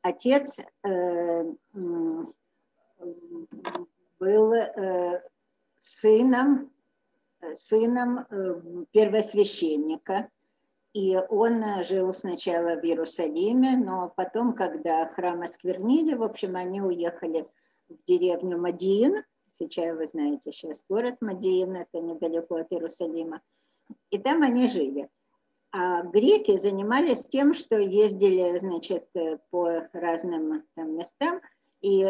отец был сыном первосвященника, и он жил сначала в Иерусалиме, но потом, когда храм осквернили, в общем, они уехали в деревню Модиин. Сейчас, вы знаете, сейчас город Модиин, это недалеко от Иерусалима. И там они жили. А греки занимались тем, что ездили, значит, по разным там местам и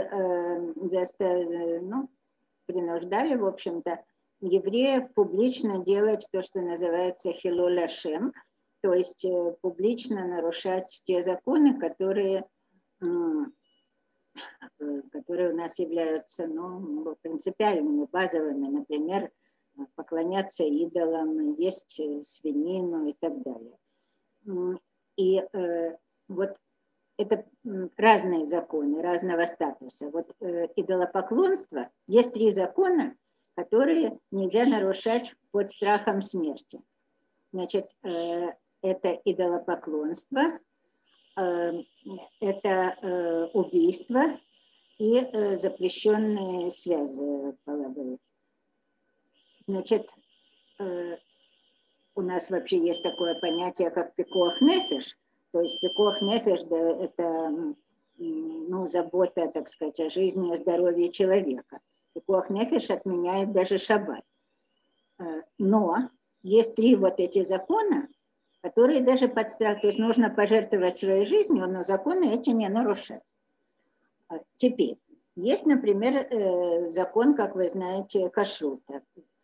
принуждали, в общем-то, евреев публично делать то, что называется хилуль Ашем, то есть публично нарушать те законы, которые у нас являются принципиальными, базовыми, например, поклоняться идолам, есть свинину и так далее. И вот это разные законы, разного статуса. Вот идолопоклонство, есть 3 закона, которые нельзя нарушать под страхом смерти. Значит, это идолопоклонство, это убийство и запрещенные связи половые. Значит, у нас вообще есть такое понятие, как пикуах нефеш. То есть пикуах нефеш, да, это забота, так сказать, о жизни и здоровье человека. Пикуах нефеш отменяет даже шаббат. Но есть 3 вот эти закона, которые даже под страх, то есть нужно пожертвовать своей жизнью, но законы эти не нарушать. Теперь, есть, например, закон, как вы знаете, кашрута.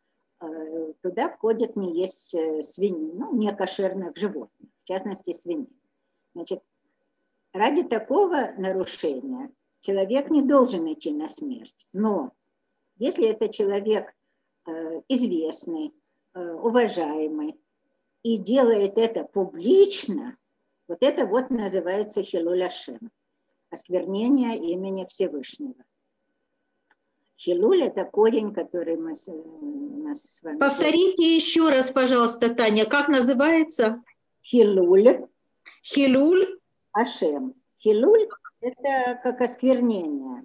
Туда входит не есть свинину, не кошерных животных, в частности свинину. Значит, ради такого нарушения человек не должен идти на смерть. Но если это человек известный, уважаемый и делает это публично, вот это вот называется хилуль Ашем, осквернение имени Всевышнего. Хилуль – это корень, который у нас с вами... Повторите еще раз, пожалуйста, Таня, как называется? Хилуль. Хилуль? Ашем. Хилуль – это как осквернение.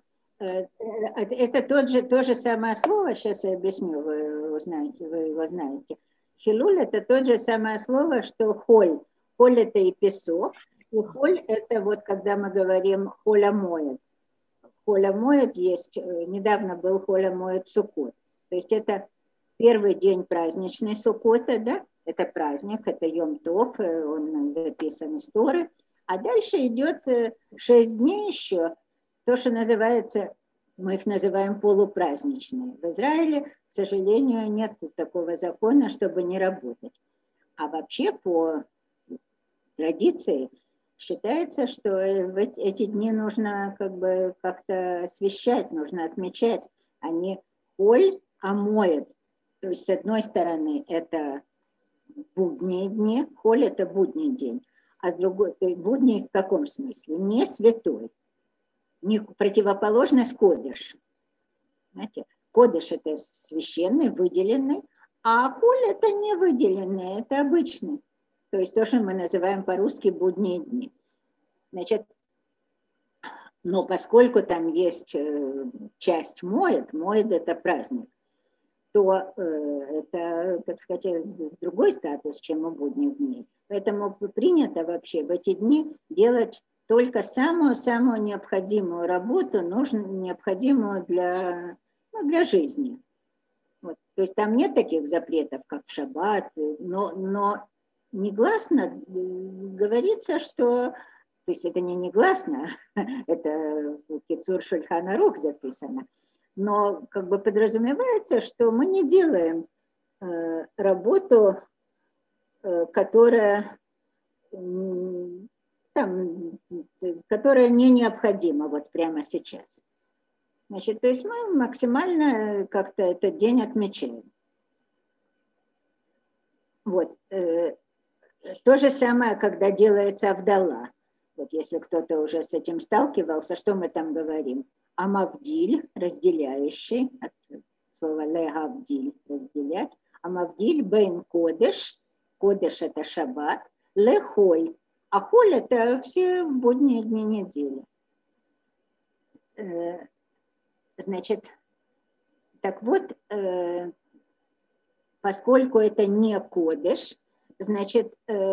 Это то же самое слово, сейчас я объясню, вы его знаете. Хилуль – это то же самое слово, что холь. Холь – это и песок, и холь – это вот когда мы говорим холя моет. Холя моет есть, недавно был холя моет Суккот. То есть это первый день праздничный Суккота, да, это праздник, это Йом-Тов, он записан из Торы. А дальше идет 6 дней еще, то, что называется, мы их называем полупраздничные. В Израиле, к сожалению, нет такого закона, чтобы не работать. А вообще по традиции считается, что в эти дни нужно как-то освещать, нужно отмечать. Они холь, а моет. То есть, с одной стороны, это будние дни, холь – это будний день. А с другой, то есть будний в каком смысле? Не святой. Не противоположность кодеш. Знаете, кодеш – это священный, выделенный, а холь – это не выделенный, это обычный. То есть то, что мы называем по-русски будние дни. Значит, но поскольку там есть часть моет это праздник, то это, так сказать, другой статус, чем у будних дней. Поэтому принято вообще в эти дни делать только самую-самую необходимую работу, необходимую для жизни. Вот. То есть там нет таких запретов, как в шаббат, но негласно говорится, что, то есть это не негласно, это в Кицур Шульхан Арух записано, но как бы подразумевается, что мы не делаем работу, которая не необходима вот прямо сейчас. Значит, то есть мы максимально как-то этот день отмечаем. Вот. То же самое, когда делается авдала. Вот если кто-то уже с этим сталкивался, что мы там говорим? Амавдиль, разделяющий, от слова легавдиль, разделять. Амавдиль бейн кодеш, кодеш это шаббат, лехоль, а холь это все будние дни недели. Значит, так вот, поскольку это не кодеш, значит,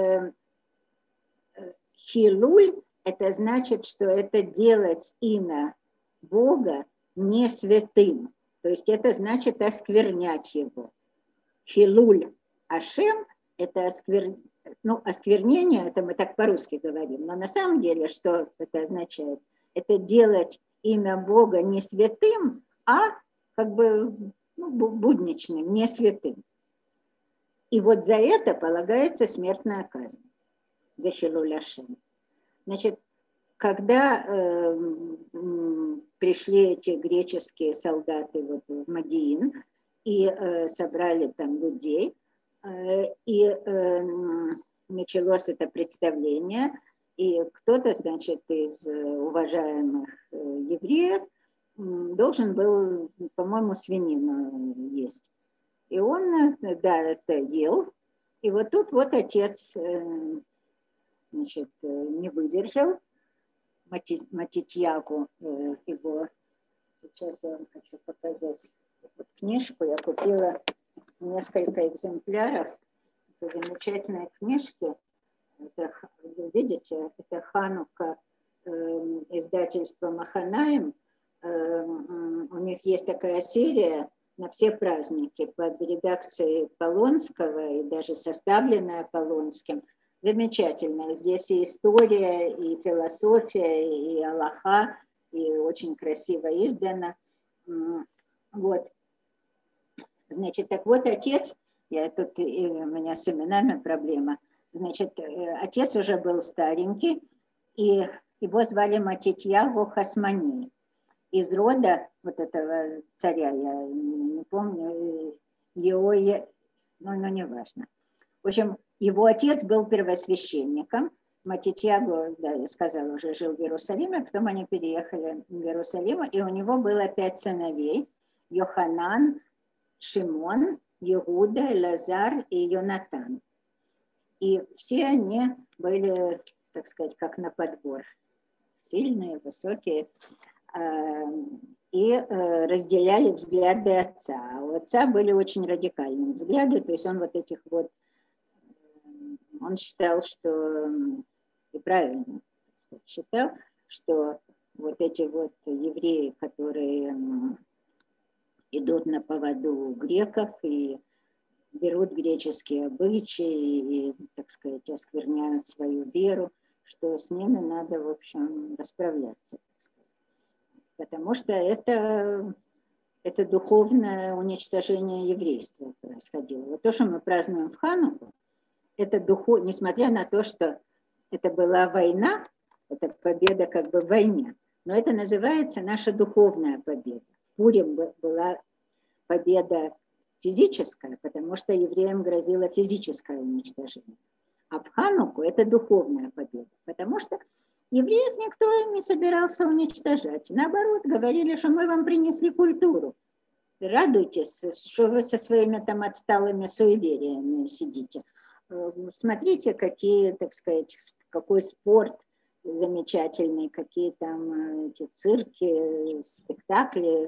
хилуль, это значит, что это делать имя Бога не святым. То есть это значит осквернять его. Хилуль Ашем – это осквернение, это мы так по-русски говорим, но на самом деле что это означает? Это делать имя Бога не святым, а как бы будничным, не святым. И вот за это полагается смертная казнь, за хилуль Ашем. Значит, когда пришли эти греческие солдаты вот в Мадиин и собрали там людей, и началось это представление, и кто-то, значит, из уважаемых евреев должен был, по-моему, свинину есть. И он, да, это ел, и вот тут вот отец, значит, не выдержал, Матитьягу его, сейчас я вам хочу показать вот книжку, я купила несколько экземпляров этой замечательной книжки, это, видите, это Ханука, издательство Маханаим, у них есть такая серия на все праздники под редакцией Полонского и даже составленная Полонским. Замечательно. Здесь и история, и философия, и алаха, и очень красиво издано. Вот. Значит, так вот отец, у меня с именами проблема, значит, отец уже был старенький, и его звали Матитьягу Хасмани. Из рода вот этого царя, я не помню, его, не важно. В общем, его отец был первосвященником. Матитьягу, да, я сказала, уже жил в Иерусалиме, потом они переехали в Иерусалим, и у него было 5 сыновей: Йоханан, Шимон, Иуда, Лазар и Йонатан. И все они были, так сказать, как на подбор. Сильные, высокие. И разделяли взгляды отца. А у отца были очень радикальные взгляды, то есть он вот этих вот, он считал, что, и правильно так сказать, считал, что вот эти вот евреи, которые идут на поводу у греков и берут греческие обычаи и, так сказать, оскверняют свою веру, что с ними надо, в общем, расправляться, так сказать. Потому что это духовное уничтожение еврейства происходило. Вот то, что мы празднуем в Хануку, это несмотря на то, что это была война, это победа как бы в войне, но это называется наша духовная победа. В Пурим была победа физическая, потому что евреям грозило физическое уничтожение. А в Хануку это духовная победа, потому что евреев никто не собирался уничтожать. Наоборот, говорили, что мы вам принесли культуру. Радуйтесь, что вы со своими там отсталыми суевериями сидите. Смотрите, какие, так сказать, какой спорт замечательный, какие там эти цирки, спектакли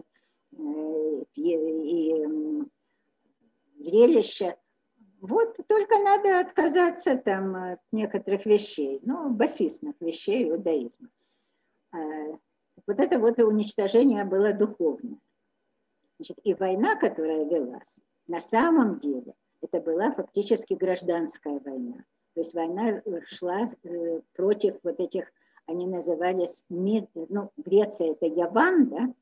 и зрелища. Вот только надо отказаться там от некоторых вещей, басисных вещей иудаизма. Вот это вот уничтожение было духовное. Значит, и война, которая велась, на самом деле, это была фактически гражданская война. То есть война шла против вот этих, они назывались, Греция это Яван, да?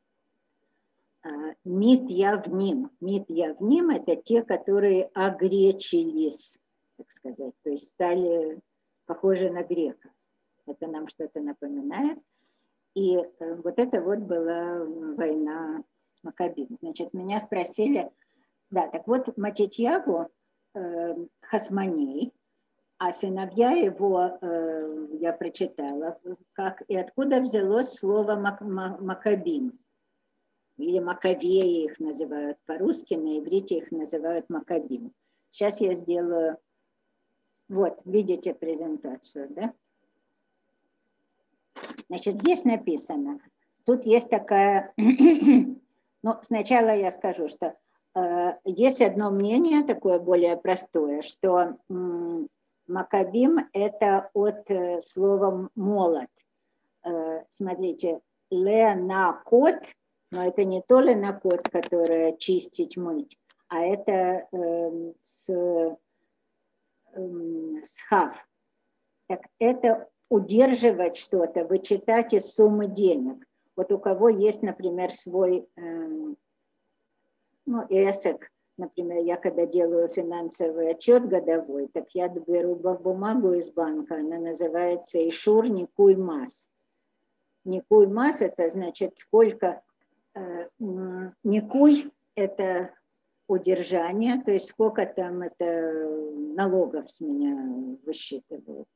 Мит-явним. Мит-явним – это те, которые огречились, так сказать, то есть стали похожи на греков. Это нам что-то напоминает. И вот это вот была война Маккабим. Значит, меня спросили, да, так вот Матитьягу Хасманей, а сыновья его, я прочитала, как и откуда взялось слово Маккабим. Или Маковеи их называют по-русски, на иврите их называют Маккабим. Сейчас я сделаю, вот, видите презентацию, да? Значит, здесь написано, тут есть такая, ну, сначала я скажу, что есть одно мнение, такое более простое, что Маккабим – это от слова «молот». Смотрите, ленакот, но это не то ленакот, которое чистить, мыть, а это схав. Так это удерживать что-то, вычитать из суммы денег. Вот у кого есть, например, свой эсэк, например, я когда делаю финансовый отчет годовой, так я беру бумагу из банка, она называется «Ишур Никуй Мас». Никуй Мас – это значит сколько, Никуй – это удержание, то есть сколько там это налогов с меня высчитывают.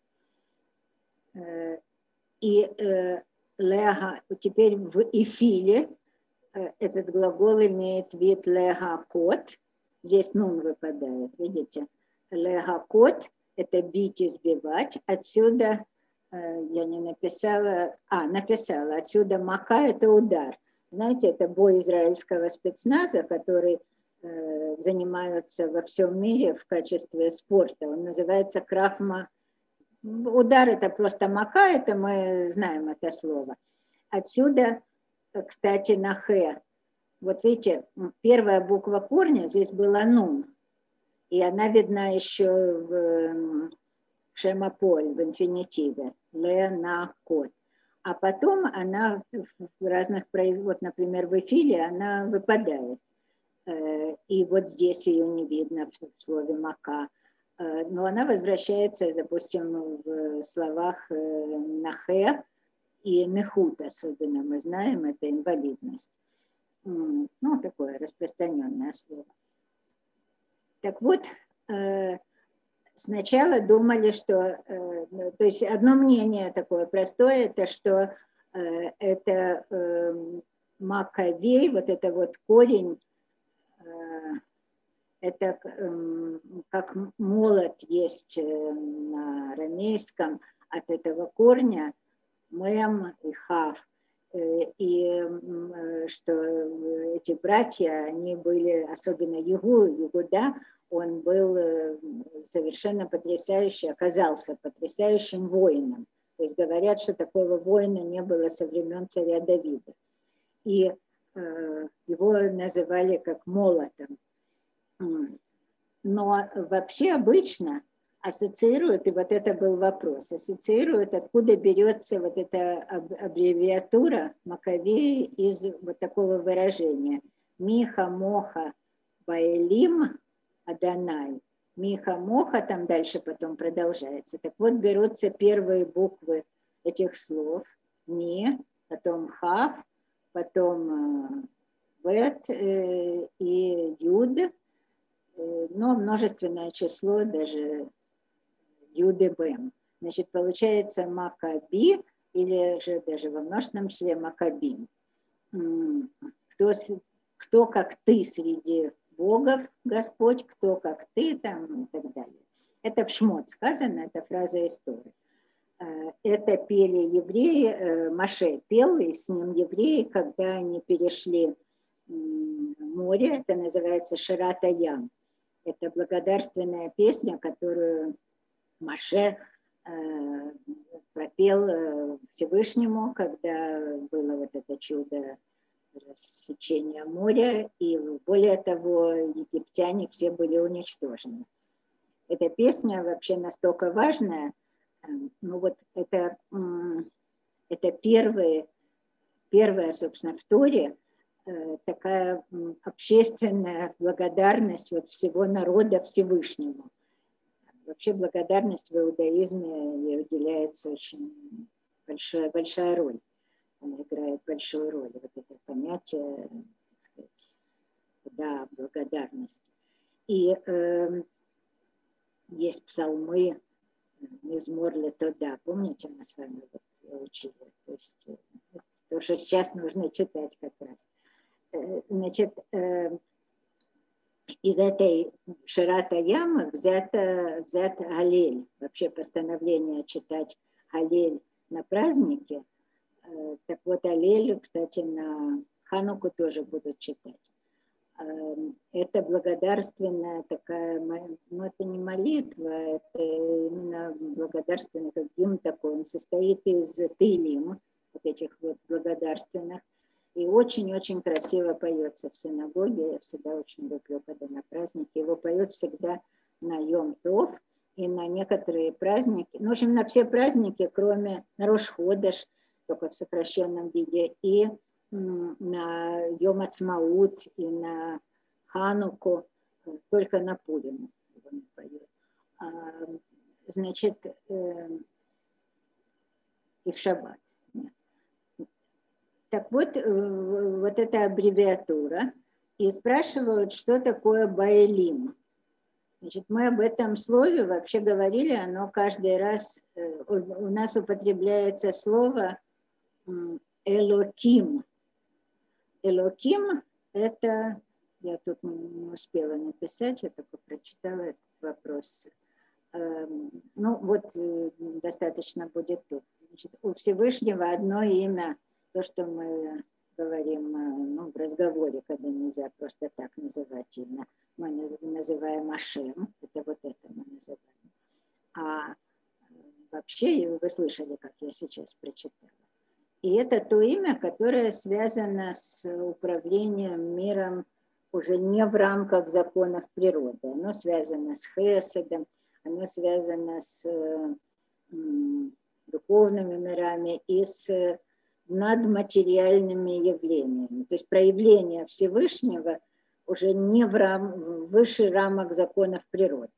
И лега, теперь в эфиле этот глагол имеет вид лега-кот, здесь нун выпадает, видите? Лега-кот – это бить, избивать, отсюда, я не написала, написала, отсюда мака – это удар. Знаете, это бой израильского спецназа, который занимаются во всем мире в качестве спорта. Он называется крафма. Удар – это просто мака, это мы знаем это слово. Отсюда, кстати, на «х». Вот видите, первая буква корня здесь была «нун», и она видна еще в шемаполь, в инфинитиве. «Ле-на-кот». А потом она в разных производах, например, в эфире, она выпадает. И вот здесь ее не видно в слове «мака». Но она возвращается, допустим, в словах «нахе» и «нехут» особенно, мы знаем, это инвалидность. Ну, такое распространенное слово. Так вот, сначала думали, что... То есть одно мнение такое простое, это что это Маккавей, вот это вот корень, это как молот есть на арамейском от этого корня, мэм и хав. И что эти братья, они были, особенно Иуда, он был совершенно потрясающий, оказался потрясающим воином. То есть говорят, что такого воина не было со времен царя Давида. И его называли как молотом. Но вообще обычно ассоциируют, и вот это был вопрос, ассоциируют, откуда берется вот эта аббревиатура Маккавей из вот такого выражения. Миха, Моха, Баэлим, Адонай. Миха, Моха, там дальше потом продолжается. Так вот берутся первые буквы этих слов. Ми, потом Хав, потом Бет и Юд, но множественное число даже Юды Бэм. Значит, получается Маккаби, или же даже во множественном числе Маккабим. Кто как ты среди богов, Господь, кто как ты, там и так далее. Это в Шмот сказано, это фраза истории. Это пели евреи, Моше пел, и с ним евреи, когда они перешли море, это называется Шират Аям. Это благодарственная песня, которую Моше пропел Всевышнему, когда было вот это чудо рассечения моря, и более того, египтяне все были уничтожены. Эта песня вообще настолько важная, ну вот это первая, собственно, в Торе, такая общественная благодарность вот всего народа Всевышнему. Вообще благодарность в иудаизме уделяется очень большая роль. Она играет большую роль. Вот это понятие, так сказать, да, благодарности. И есть псалмы, Мизмор летода. Помните, мы с вами учили? То есть то, что сейчас нужно читать как раз. Значит, из этой Ширата Ямы взят Галель. Вообще постановление читать Галель на празднике Так вот, Аллель, кстати, на Хануку тоже будут читать. Это благодарственная такая, ну это не молитва, это именно благодарственный, как гимн такой, он состоит из тылим, вот этих вот благодарственных, и очень-очень красиво поется в синагоге, я всегда очень люблю, когда на праздники, его поют всегда на Йом-Тов и на некоторые праздники, ну, в общем, на все праздники, кроме на Рош-Ходеш, только в сокращенном виде, и на Йом Ацмаут и на Хануку, только на Пурим его не поют. Значит, и в Шаббат. Нет. Так вот, вот эта аббревиатура, и спрашивают, что такое Баэлим. Значит, мы об этом слове вообще говорили, оно каждый раз, у нас употребляется слово Элоким. Элоким – это, я тут не успела написать, я только прочитала этот вопрос. Ну вот, достаточно будет тут. Значит, у Всевышнего одно имя, то, что мы говорим ну, в разговоре, когда нельзя просто так называть имя. Мы называем Ашем, это вот это мы называем. А вообще, вы слышали, как я сейчас прочитала. И это то имя, которое связано с управлением миром уже не в рамках законов природы. Оно связано с Хеседом, оно связано с духовными мирами и с надматериальными явлениями. То есть проявление Всевышнего уже не выше рамок законов природы.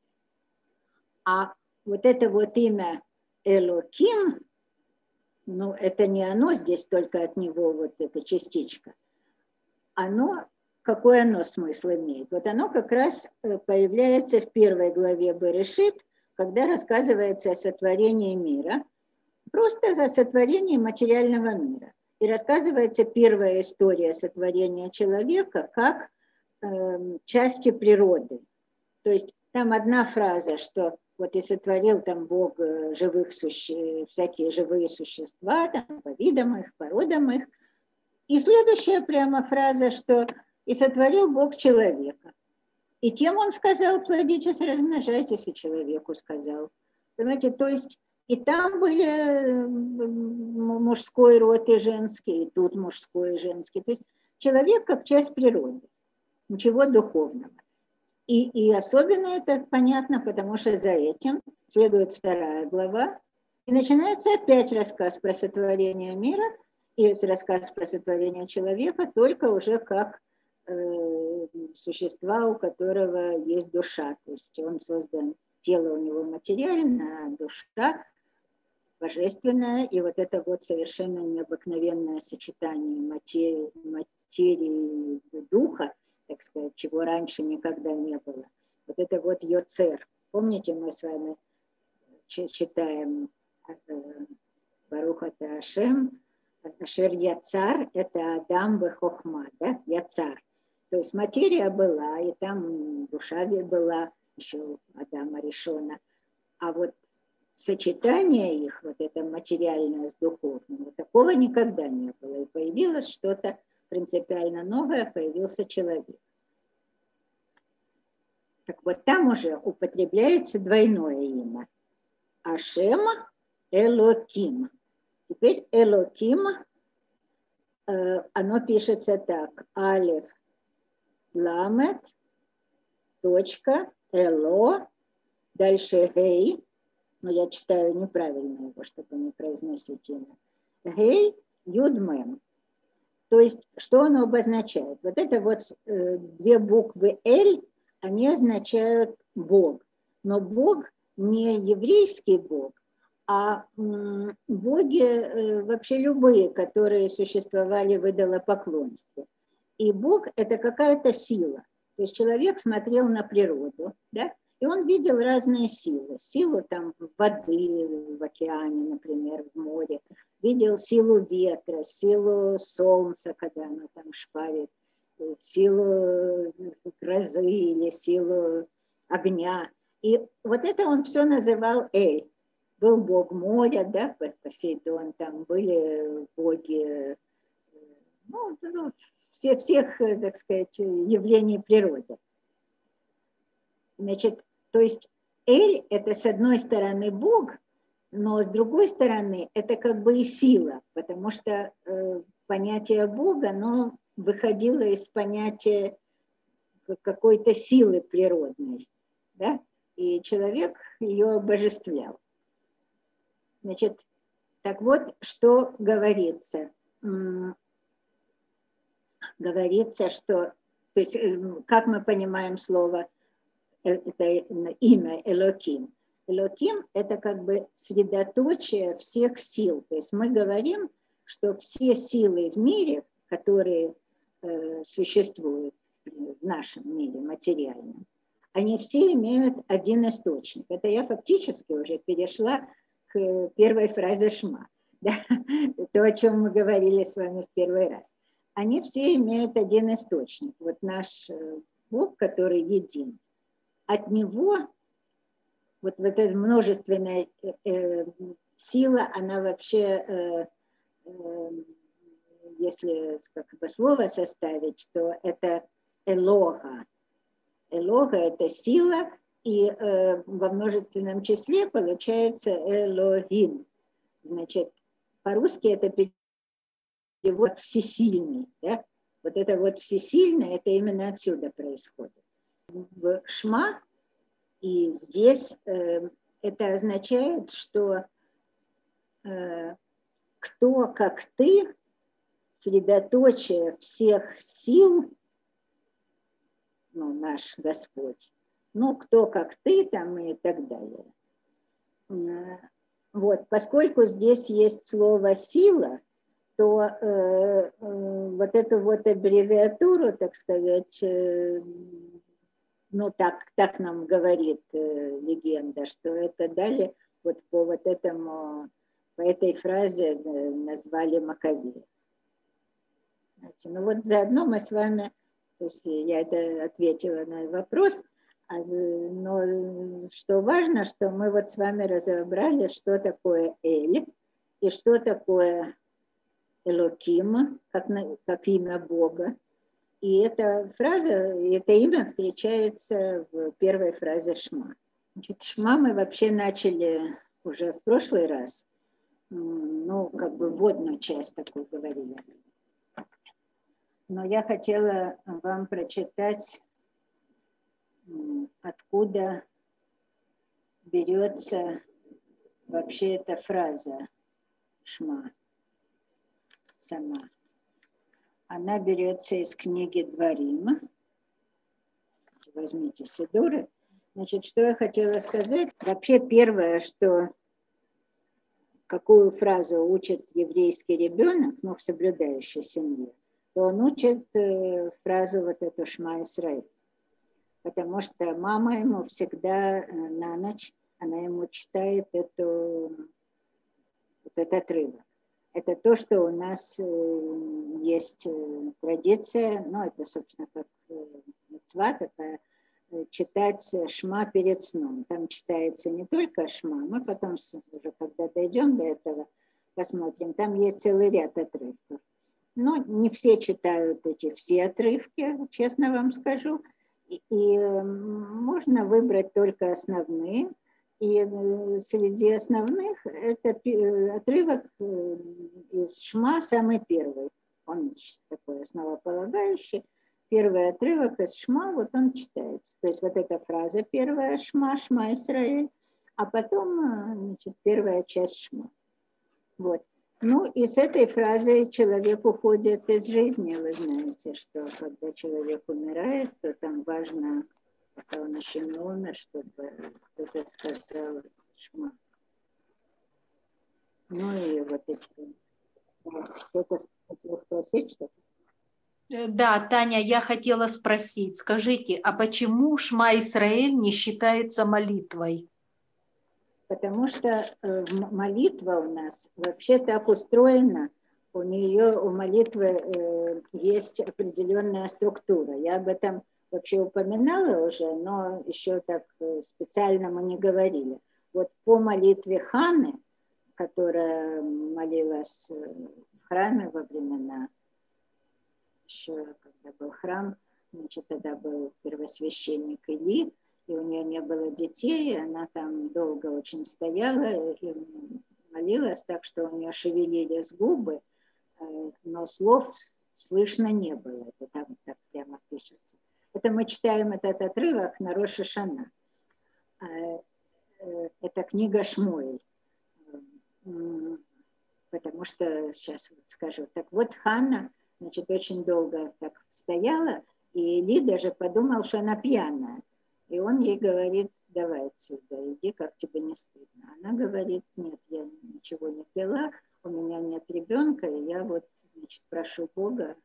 А вот это вот имя Элоким, ну, это не оно здесь, только от него вот эта частичка. Оно, какой оно смысл имеет? Вот оно как раз появляется в первой главе Берешит, когда рассказывается о сотворении мира, просто о сотворении материального мира. И рассказывается первая история сотворения человека как части природы. То есть там одна фраза, что вот и сотворил там Бог живых всякие живые существа, там, по видам их, породам их. И следующая прямо фраза, что и сотворил Бог человека. И тем он сказал, плодитесь, размножайтесь, и человеку сказал. Понимаете, то есть и там были мужской род и женский, и тут мужской и женский. То есть человек как часть природы, ничего духовного. И особенно это понятно, потому что за этим следует вторая глава. И начинается опять рассказ про сотворение мира и рассказ про сотворение человека, только уже как существа, у которого есть душа. То есть он создан, тело у него материальное, а душа божественная. И вот это вот совершенно необыкновенное сочетание материи и духа, так сказать, чего раньше никогда не было. Вот это вот Йоцер. Помните, мы с вами читаем Барух ата Ашем, Ашер Яцар, это Адам бе-хохма, да, Яцар. То есть материя была, и там душа была, еще Адама Ришона. А вот сочетание их, вот это материальное с духовным, вот такого никогда не было. И появилось что-то принципиально новое, появился человек. Так вот там уже употребляется двойное имя. Ашем Элоким. Теперь Элоким, оно пишется так. Алеф Ламет, точка, Эло, дальше Гей, но я читаю неправильно его, чтобы не произносить имя. Гей, Юдмем. То есть, что оно обозначает? Вот это вот две буквы «Эль», они означают Бог. Но Бог не еврейский Бог, а боги вообще любые, которые существовали в идолопоклонстве. И Бог – это какая-то сила. То есть человек смотрел на природу, да, и он видел разные силы. Силу там воды в океане, например, в море. Видел силу ветра, силу солнца, когда оно там шпарит, силу грозы или силу огня. И вот это он все называл Эль. был бог моря, да, Посейдон, там были боги, ну, всех, так сказать, явлений природы. Значит, то есть Эль – это с одной стороны Бог, но с другой стороны это как бы и сила, потому что понятие Бога, оно выходило из понятия какой-то силы природной, да, и человек ее обожествлял. Значит, так вот, что говорится. Говорится, что, то есть, как мы понимаем слово, это имя Элоким. Элоким – это как бы средоточие всех сил. То есть мы говорим, что все силы в мире, которые существуют в нашем мире материальном, они все имеют один источник. Это я фактически уже перешла к первой фразе Шма. Да? То, о чем мы говорили с вами в первый раз. Они все имеют один источник. Вот наш Бог, который един, от него вот эта множественная сила, она вообще, если как бы слово составить, то это элога. Элога – это сила, и во множественном числе получается элогим. Значит, по-русски это перевод всесильный. Да? Вот это вот всесильное, это именно отсюда происходит. В Шма, и здесь это означает, что кто, как ты, средоточие всех сил, ну, наш Господь, ну, кто, как ты, там и так далее. Вот, поскольку здесь есть слово «сила», то вот эту вот аббревиатуру, так сказать, ну, так нам говорит легенда, что это дали вот по вот этому, по этой фразе назвали Маковеев. Ну вот заодно мы с вами, то есть я это ответила на вопрос, но что важно, что мы вот с вами разобрали, что такое Эль и что такое Элоким, как имя Бога. И эта фраза, это имя встречается в первой фразе Шма. Значит, Шма мы вообще начали уже в прошлый раз, ну, как бы вводную часть такую говорили. Но я хотела вам прочитать, откуда берется вообще эта фраза Шма сама. Она берется из книги Дворим. Возьмите Сидуры. Значит, что я хотела сказать? Вообще первое, что какую фразу учит еврейский ребенок, ну, в соблюдающей семье, то он учит фразу вот эту «Шма Исраэль». Потому что мама ему всегда на ночь, она ему читает этот отрывок. Это то, что у нас есть традиция, ну, это, собственно, как мицва такая, читать Шма перед сном. Там читается не только Шма, мы потом, уже когда дойдем до этого, посмотрим, там есть целый ряд отрывков. Но не все читают все отрывки, честно вам скажу, и можно выбрать только основные. И среди основных это отрывок из Шма, самый первый. Он такой основополагающий. Первый отрывок из Шма, вот он читается. То есть вот эта фраза первая Шма, Шма Исраэль, а потом, значит, первая часть Шма. Вот. Ну и с этой фразой человек уходит из жизни. Вы знаете, что когда человек умирает, то там важно, пока он еще не умер, чтобы кто-то сказал Шма. Ну и вот эти... Кто-то хотел спросить что-то? Да, Таня, я хотела спросить, скажите, а почему Шма Исраэль не считается молитвой? Потому что молитва у нас вообще так устроена, у нее, у молитвы есть определенная структура. Я об этом вообще упоминала уже, но еще так специально мы не говорили. вот по молитве Ханны, которая молилась в храме во времена, еще когда был храм, значит, тогда был первосвященник Или, и у нее не было детей, и она там долго очень стояла и молилась так, что у нее шевелились губы, но слов слышно не было. Это там так прямо пишется. Это мы читаем этот отрывок на Рош ха-Шана. Это книга Шмуэль. Потому что, сейчас вот скажу, так вот Ханна, значит, очень долго так стояла, и Или даже подумал, что она пьяная. И он ей говорит, давай отсюда, иди, как тебе не стыдно. Она говорит, нет, я ничего не пила, у меня нет ребенка, и я вот, значит, прошу Бога,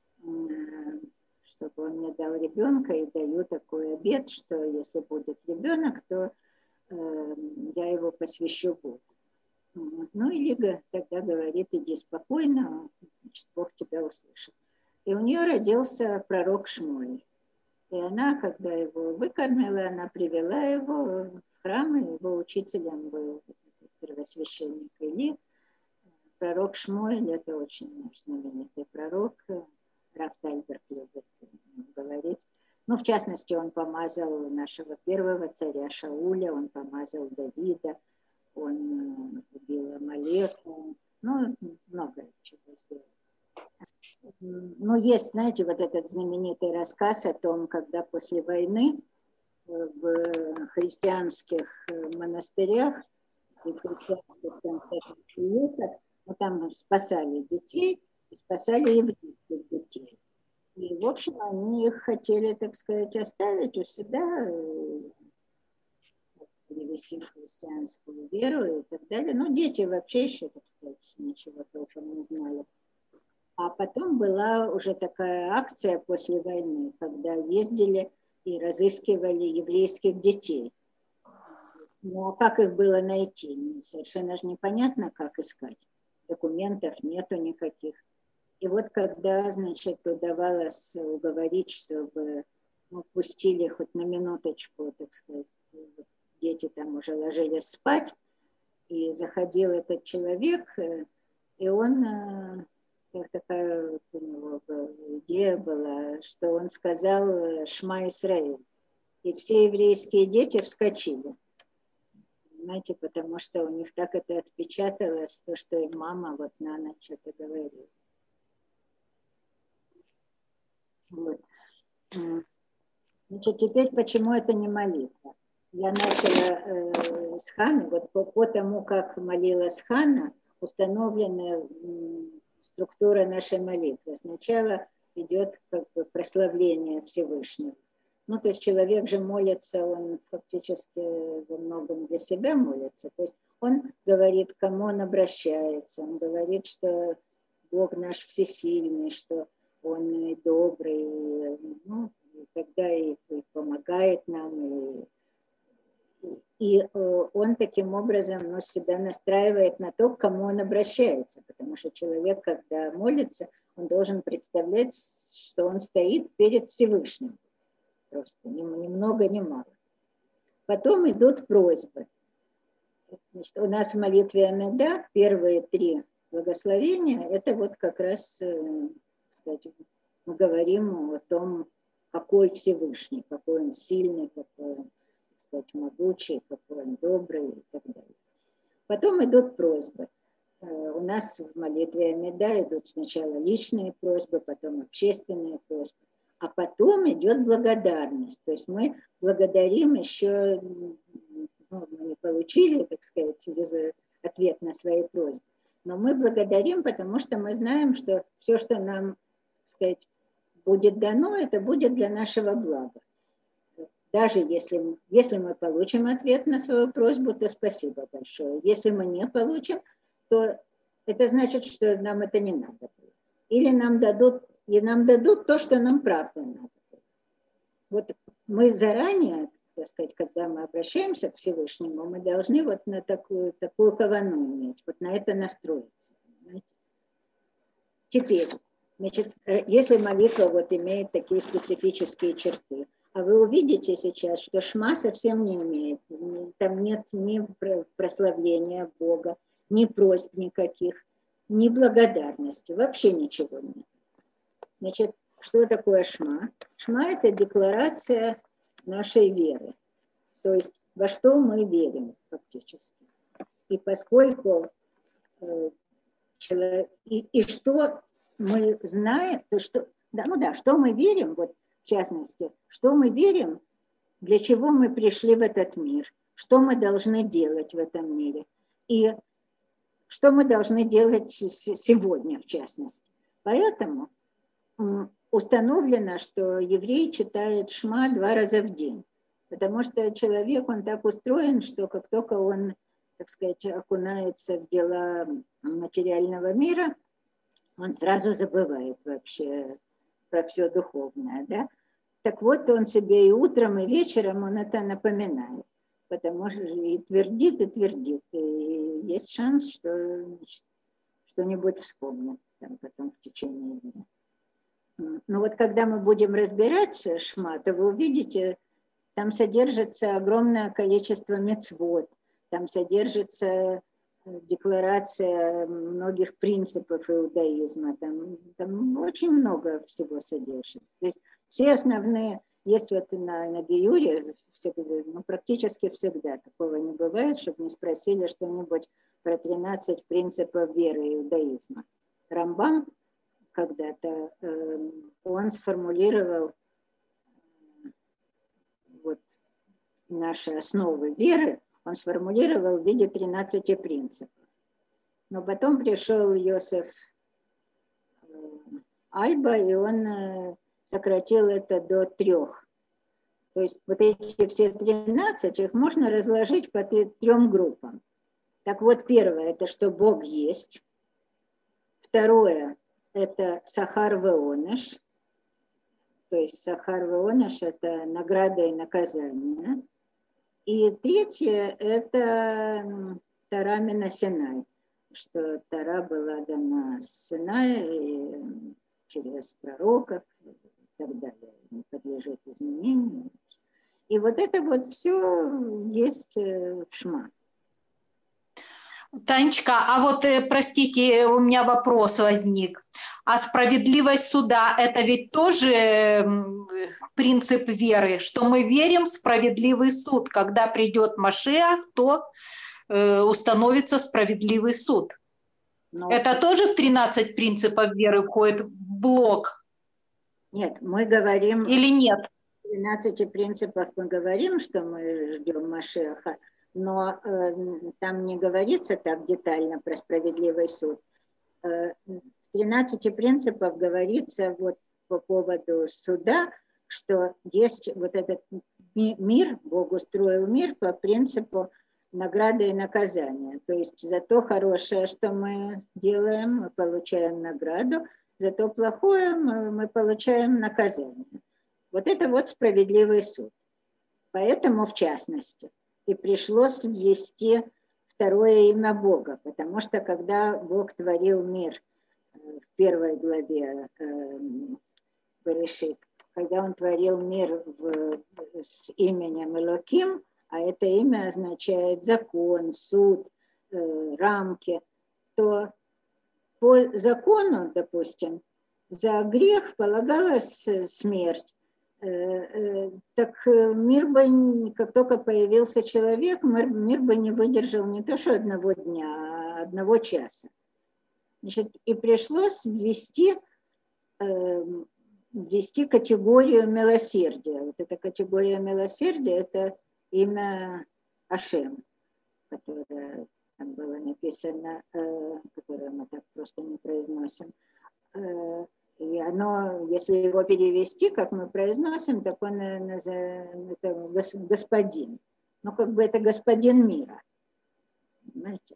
чтобы он мне дал ребенка, и даю такой обет, что если будет ребенок, то я его посвящу Богу. Ну и Лига тогда говорит, иди спокойно, значит, Бог тебя услышит. И у нее родился пророк Шмуэль. И она, когда его выкормила, она привела его в храм, и его учителем был первосвященник Или. Пророк Шмуэль – это очень наш знаменитый пророк. Раф Тальберг любит говорить. Ну, в частности, он помазал нашего первого царя Шауля, он помазал Давида, он убил Амалека, ну, много чего сделал. Ну, есть, знаете, вот этот знаменитый рассказ о том, когда после войны в христианских монастырях и в христианских приютах, ну, там спасали детей и спасали еврейских детей. И, в общем, они их хотели, так сказать, оставить у себя, перевести в христианскую веру и так далее. Ну, дети вообще еще, так сказать, ничего толком не знали. А потом была уже такая акция после войны, когда ездили и разыскивали еврейских детей. Ну, а как их было найти? Совершенно же непонятно, как искать. Документов нету никаких. И вот когда, значит, удавалось уговорить, чтобы пустили хоть на минуточку, так сказать, дети там уже ложились спать, и заходил этот человек, и он, такая вот у него идея была, что он сказал «Шма Исраэль», и все еврейские дети вскочили. Понимаете, потому что у них так это отпечаталось, то, что им мама вот на ночь что-то говорила. Вот. Значит, теперь почему это не молитва? Я начала с Ханы, вот по тому, как молилась Ханна, установлена структура нашей молитвы. Сначала идет как бы прославление Всевышнего. Ну, то есть человек же молится, он фактически во многом для себя молится. То есть он говорит, к кому он обращается, он говорит, что Бог наш всесильный, что он и добрый, ну, и тогда и помогает нам, и он таким образом себя настраивает на то, к кому он обращается, потому что человек, когда молится, он должен представлять, что он стоит перед Всевышним, просто ни много, ни мало. Потом идут просьбы. Значит, у нас в молитве Амида первые 3 благословения, это вот как раз, кстати, мы говорим о том, какой Всевышний, какой он сильный, какой он, кстати, могучий, какой он добрый и так далее. Потом идут просьбы. У нас в молитве Амида идут сначала личные просьбы, потом общественные просьбы, а потом идет благодарность. То есть мы благодарим еще, мы не получили, так сказать, ответ на свои просьбы, но мы благодарим, потому что мы знаем, что все, что нам, так сказать, будет дано, это будет для нашего блага. Даже если мы получим ответ на свою просьбу, то спасибо большое. Если мы не получим, то это значит, что нам это не надо было. Или нам дадут то, что нам правда надо было. Вот мы заранее, так сказать, когда мы обращаемся к Всевышнему, мы должны вот на такую кавану иметь, вот на это настроиться. Понимаете? Теперь, значит, если молитва вот имеет такие специфические черты, А вы увидите сейчас, что шма совсем не имеет. Там нет ни прославления Бога, ни просьб никаких, ни благодарности. Вообще ничего нет. Значит, что такое шма? Шма – это декларация нашей веры. То есть во что мы верим фактически. И поскольку и что мы знаем, то что, что мы верим, вот в частности, что мы верим, для чего мы пришли в этот мир, что мы должны делать в этом мире, и что мы должны делать сегодня, в частности. Поэтому установлено, что еврей читает шма 2 раза в день, потому что человек, он так устроен, что как только он, так сказать, окунается в дела материального мира, он сразу забывает вообще про все духовное, да? Так вот, он себе и утром, и вечером он это напоминает, потому что и твердит, и есть шанс, что что-нибудь вспомнит там потом в течение дня. Но вот когда мы будем разбирать шма, то вы увидите, там содержится огромное количество мицвот, там содержится декларация многих принципов иудаизма, там очень много всего содержится. То есть все основные, есть вот на Гиюре, практически всегда такого не бывает, чтобы не спросили что-нибудь про 13 принципов веры иудаизма. Рамбам когда-то, он сформулировал вот наши основы веры, он сформулировал в виде 13 принципов. Но потом пришел Йосеф Альба, и он сократил это до 3. То есть вот эти все 13, их можно разложить по 3 группам. Так вот, первое, это что Бог есть. Второе, это сахар веонеш. То есть сахар веонеш – это награда и наказание. И третье – это Тора мина Синай, что Тора была дана с Синая через пророков и так далее, не подлежит изменению. И вот это вот все есть в шма. Танечка, а вот, простите, у меня вопрос возник. А справедливость суда – это ведь тоже принцип веры, что мы верим в справедливый суд. Когда придет Машиах, то установится справедливый суд. Но это тоже в 13 принципов веры входит в блок? Нет, мы говорим… Или нет? В 13 принципах мы говорим, что мы ждем Машиаха, но там не говорится так детально про справедливый суд. В 13 принципах говорится вот по поводу суда, что есть вот этот мир, Бог устроил мир по принципу награды и наказания. То есть за то хорошее, что мы делаем, мы получаем награду, за то плохое мы получаем наказание. Вот это вот справедливый суд. Поэтому, в частности, и пришлось ввести второе имя Бога, потому что когда Бог творил мир в 1 главе Берешит, когда он творил мир с именем Элоким, а это имя означает закон, суд, рамки, то по закону, допустим, за грех полагалась смерть. Так мир бы, как только появился человек, мир бы не выдержал не то что 1 дня, а 1 часа. Значит, и пришлось ввести категорию милосердия. Вот эта категория милосердия – это имя Ашем, которое там было написано, которое мы так просто не произносим. И оно, если его перевести, как мы произносим, так он это господин. Ну, как бы это господин мира. Понимаете?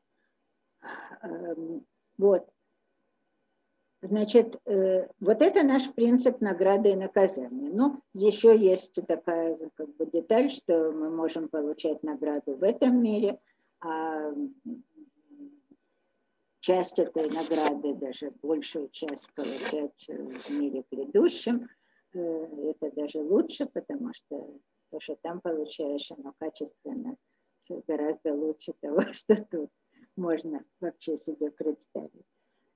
Вот. Значит, вот это наш принцип награды и наказания. Но еще есть такая как бы деталь, что мы можем получать награду в этом мире, а часть этой награды, даже большую часть получать в мире предыдущем. это даже лучше, потому что то, что там получаешь, оно качественно гораздо лучше того, что тут можно вообще себе представить.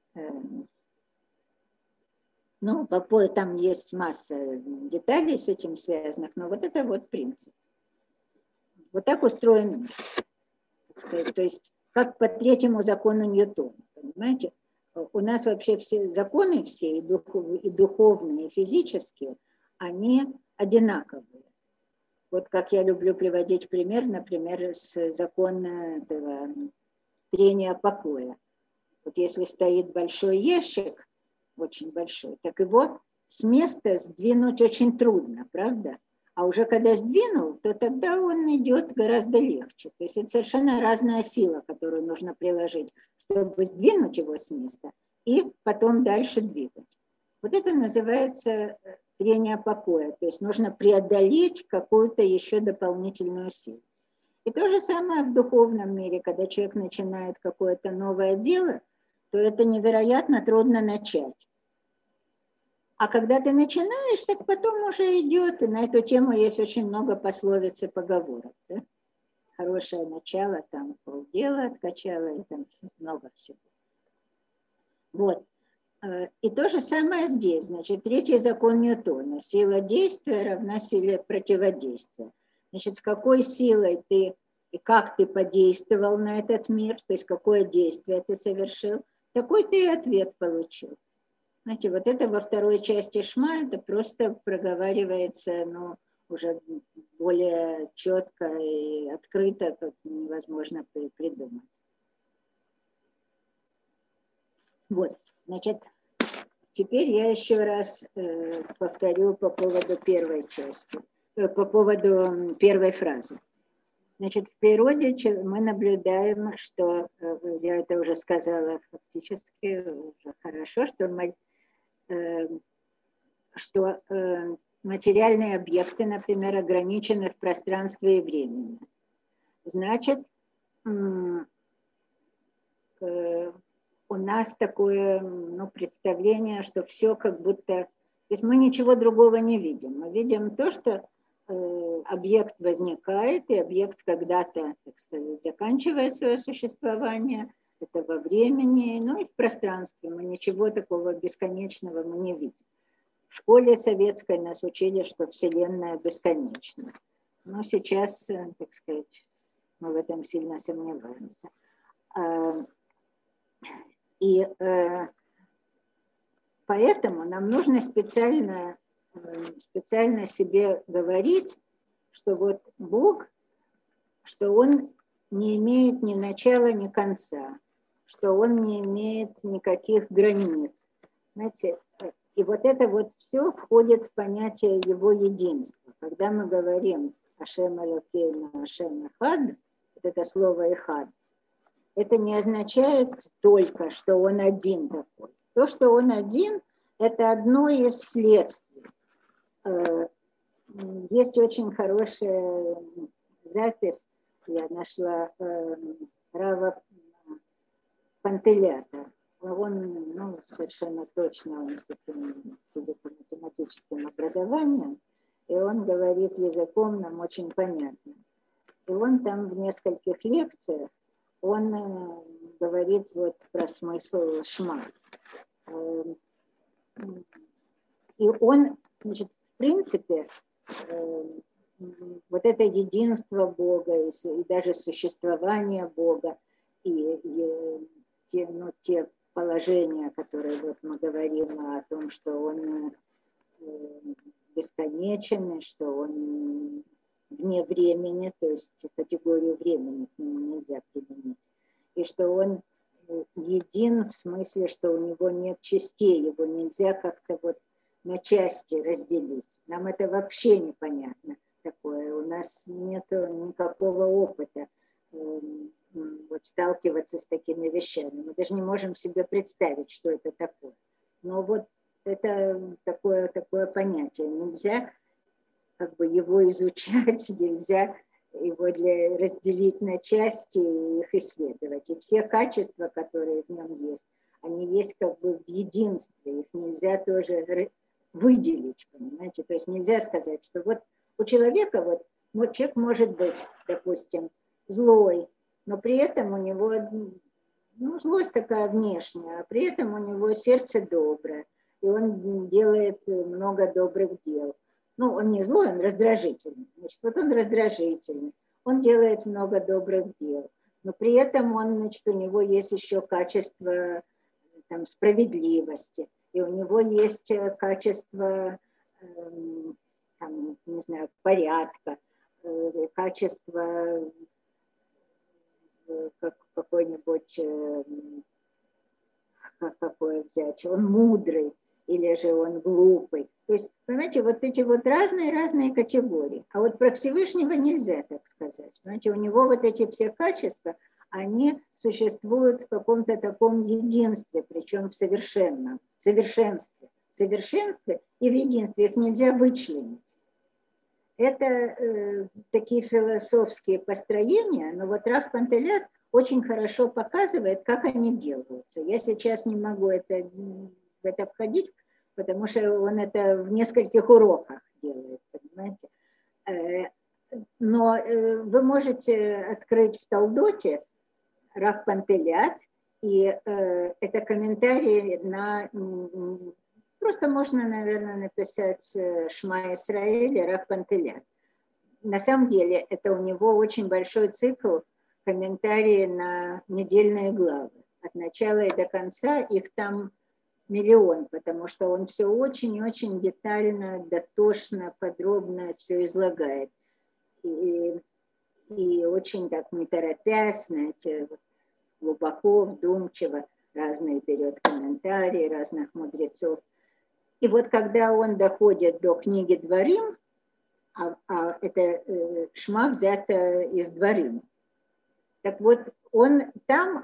Ну, там есть масса деталей с этим связанных, но вот это вот принцип. Вот так устроен мир, так сказать. То есть как по третьему закону Ньютона, понимаете? У нас вообще все законы, все и духовные, и физические, они одинаковые. Вот как я люблю приводить пример, например, с закона этого трения покоя. Вот если стоит большой ящик, очень большой, так его с места сдвинуть очень трудно, правда? А уже когда сдвинул, то тогда он идет гораздо легче. То есть это совершенно разная сила, которую нужно приложить, чтобы сдвинуть его с места и потом дальше двигать. Вот это называется трение покоя. То есть нужно преодолеть какую-то еще дополнительную силу. И то же самое в духовном мире, когда человек начинает какое-то новое дело, то это невероятно трудно начать. А когда ты начинаешь, так потом уже идет, и на эту тему есть очень много пословиц и поговорок. Да? Хорошее начало, там полдела откачало, и там много всего. Вот. И то же самое здесь. Значит, третий закон Ньютона. Сила действия равна силе противодействия. Значит, с какой силой ты и как ты подействовал на этот мир, то есть какое действие ты совершил, такой ты и ответ получил. Знаете, вот это во второй части Шма, это просто проговаривается, ну, уже более четко и открыто, как невозможно придумать. Вот, значит, теперь я еще раз повторю по поводу первой части, по поводу первой фразы. Значит, в природе мы наблюдаем, что, я это уже сказала фактически, уже хорошо, что материальные объекты, например, ограничены в пространстве и времени. Значит, у нас такое представление, что все как будто... То есть мы ничего другого не видим. Мы видим то, что объект возникает, и объект когда-то, так сказать, заканчивает свое существование. Это во времени, ну и в пространстве. Мы ничего такого бесконечного мы не видим. В школе советской нас учили, что Вселенная бесконечна. Но сейчас, так сказать, мы в этом сильно сомневаемся. И поэтому нам нужно специально себе говорить, что вот Бог, что Он не имеет ни начала, ни конца, что Он не имеет никаких границ. Знаете, и вот это вот все входит в понятие Его единства. Когда мы говорим Ашем Элокейну, Ашем Эхад, вот это слово Эхад, это не означает только, что Он один такой. То, что Он один, это одно из следствий. Есть очень хорошая запись, я нашла Рава Пантелята. Он совершенно точно, он с таким физико-математическим образованием, и он говорит языком нам очень понятным. И он там в нескольких лекциях, он говорит вот про смысл Шма. И он, значит, в принципе, вот это единство Бога и даже существование Бога, и те положения, которые вот мы говорим о том, что Он бесконечен, что Он вне времени, то есть категорию времени к нему нельзя применить, и что Он един в смысле, что у него нет частей, его нельзя как-то вот на части разделить. Нам это вообще непонятно такое. У нас нет никакого опыта вот сталкиваться с такими вещами. Мы даже не можем себе представить, что это такое. Но вот это такое понятие. Нельзя как бы его изучать, нельзя его разделить на части и их исследовать. И все качества, которые в нем есть, они есть как бы в единстве. Их нельзя тоже выделить, понимаете? То есть нельзя сказать, что вот у человека, вот человек может быть, допустим, злой, но при этом у него, ну, злость такая внешняя, а при этом у него сердце доброе, и он делает много добрых дел. Ну, он не злой, он раздражительный. Значит, вот он раздражительный, он делает много добрых дел, но при этом он, значит, у него есть еще качество там, справедливости, и у него есть качество, там, не знаю, порядка, качество какой-нибудь, какое взять, он мудрый или же он глупый. То есть, понимаете, вот эти вот разные категории. А вот про Всевышнего нельзя так сказать. Понимаете, у него вот эти все качества, они существуют в каком-то таком единстве, причем в совершенстве и в единстве. Их нельзя вычленить. Это такие философские построения, но вот Рав Пантелят очень хорошо показывает, как они делаются. Я сейчас не могу в это входить, потому что он это в нескольких уроках делает, понимаете. Но вы можете открыть в Талдоте Рав Пантелят, и это комментарий на... Просто можно, наверное, написать Шма Исраэль и Рав Пантелят. На самом деле это у него очень большой цикл комментарии на недельные главы. От начала и до конца их там миллион, потому что он все очень-очень детально, дотошно, подробно все излагает. И очень так не торопясь, знаете, глубоко, вдумчиво, разные берет комментарии разных мудрецов. И вот когда он доходит до книги Дворим, а это Шма взято из Дворим, так вот он там,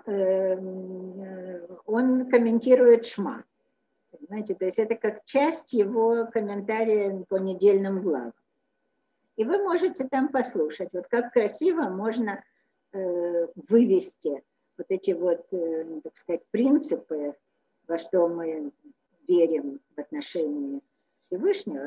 он комментирует Шма, понимаете, то есть это как часть его комментария по недельным главам. И вы можете там послушать, вот как красиво можно вывести вот эти вот, так сказать, принципы, во что мы верим в отношении Всевышнего,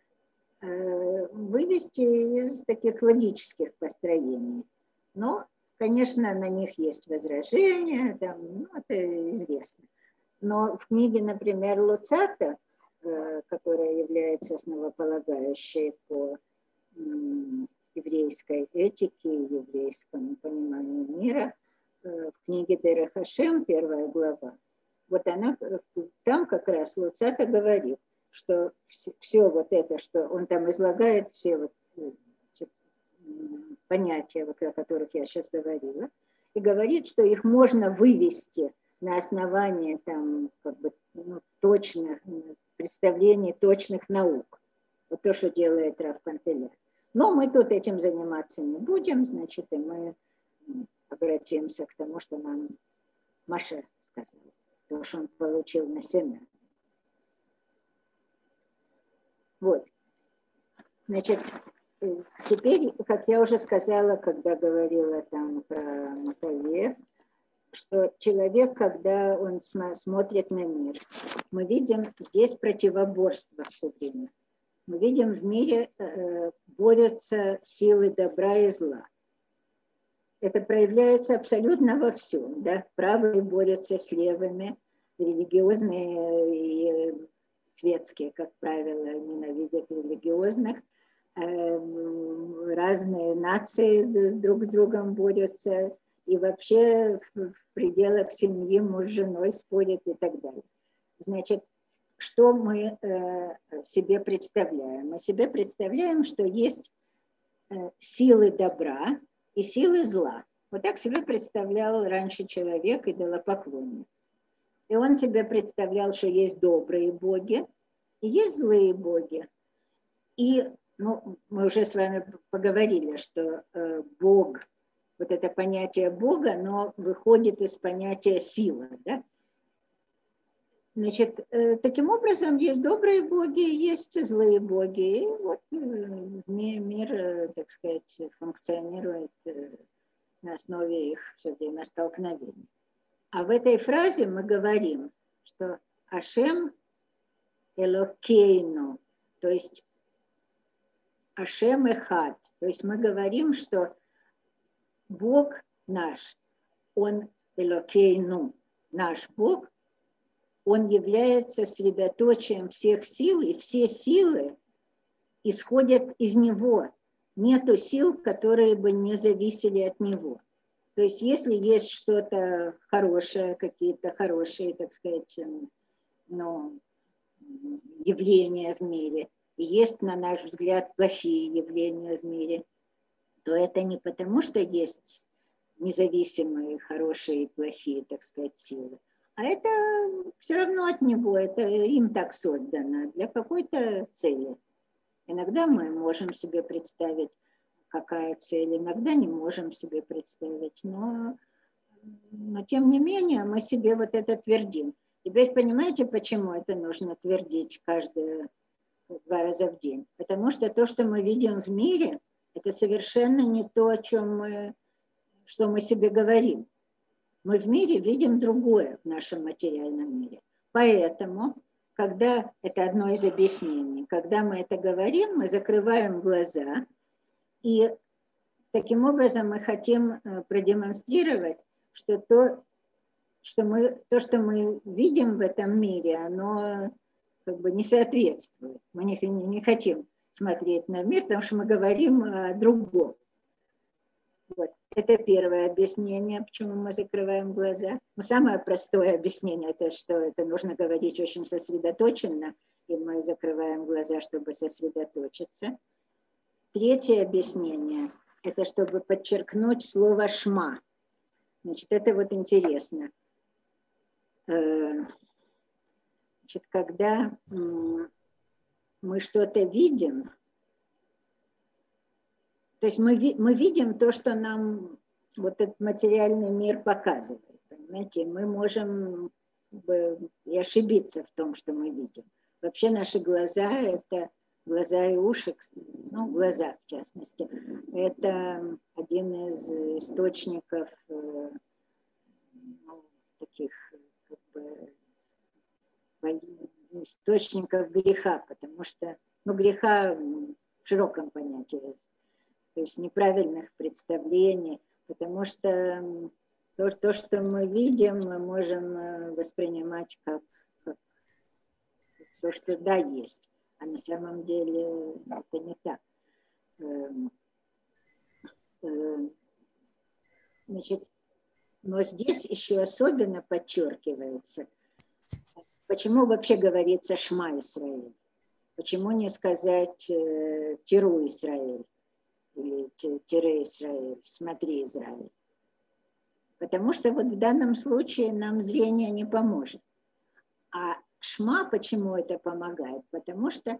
вывести из таких логических построений. Но, конечно, на них есть возражения, там, ну, это известно. Но в книге, например, Луцата, которая является основополагающей по еврейской этике, еврейскому пониманию мира, в книге Дерех Хашем, 1 глава, вот она, там как раз Луцата говорит, что все вот это, что он там излагает, все вот понятия, вот, о которых я сейчас говорила, и говорит, что их можно вывести на основании там, как бы, ну, точных представлений, точных наук. Вот то, что делает Рав Пантелят. Но мы тут этим заниматься не будем, значит, и мы обратимся к тому, что нам Маша сказал, то, что он получил на семя. Вот. Значит, теперь, как я уже сказала, когда говорила там про Макавеев, что человек, когда он смотрит на мир, мы видим здесь противоборство все время. Мы видим, в мире борются силы добра и зла. Это проявляется абсолютно во всем. Да? Правые борются с левыми, религиозные и светские, как правило, ненавидят религиозных. Разные нации друг с другом борются. И вообще в пределах семьи муж с женой спорят и так далее. Значит, что мы себе представляем? Мы себе представляем, что есть силы добра и силы зла. Вот так себе представлял раньше человек идолопоклонник. И он себе представлял, что есть добрые боги и есть злые боги. И ну, мы уже с вами поговорили, что Бог, вот это понятие Бога, оно выходит из понятия сила, да? Значит, таким образом, есть добрые боги, есть злые боги. И вот мир, так сказать, функционирует на основе их все время столкновений. А в этой фразе мы говорим, что Ашем Элокейну, то есть Ашем Эхад. То есть мы говорим, что Бог наш, Он Элокейну, наш Бог, Он является средоточием всех сил, и все силы исходят из Него. Нету сил, которые бы не зависели от Него. То есть если есть что-то хорошее, какие-то хорошие, так сказать, ну, явления в мире, и есть, на наш взгляд, плохие явления в мире, то это не потому, что есть независимые, хорошие и плохие, так сказать, силы, а это все равно от него, это им так создано, для какой-то цели. Иногда мы можем себе представить, какая цель, иногда не можем себе представить, но тем не менее мы себе вот это твердим. Теперь понимаете, почему это нужно твердить каждые 2 раза в день? Потому что то, что мы видим в мире, это совершенно не то, что мы себе говорим. Мы в мире видим другое в нашем материальном мире. Поэтому, когда, это одно из объяснений, когда мы это говорим, мы закрываем глаза, и таким образом мы хотим продемонстрировать, что то, что мы видим в этом мире, оно как бы не соответствует. Мы не хотим смотреть на мир, потому что мы говорим о другом. Вот. Это первое объяснение, почему мы закрываем глаза. Но самое простое объяснение, это что это нужно говорить очень сосредоточенно, и мы закрываем глаза, чтобы сосредоточиться. Третье объяснение, это чтобы подчеркнуть слово «шма». Значит, это вот интересно. Значит, когда мы что-то видим, то есть мы видим то, что нам вот этот материальный мир показывает. Понимаете, мы можем и ошибиться в том, что мы видим. Вообще наши глаза – это глаза и уши, ну, глаза в частности. Это один из источников таких как бы источников греха, потому что, ну, греха в широком понятии, то есть неправильных представлений, потому что то, что мы видим, мы можем воспринимать как то, что да, есть, а на самом деле это не так. Значит, но здесь еще особенно подчеркивается, почему вообще говорится «Шма Исраэль», почему не сказать «Тиру Исраэль» или «Тире Исраэль», «Смотри Израиль». Потому что вот в данном случае нам зрение не поможет. А «Шма» почему это помогает? Потому что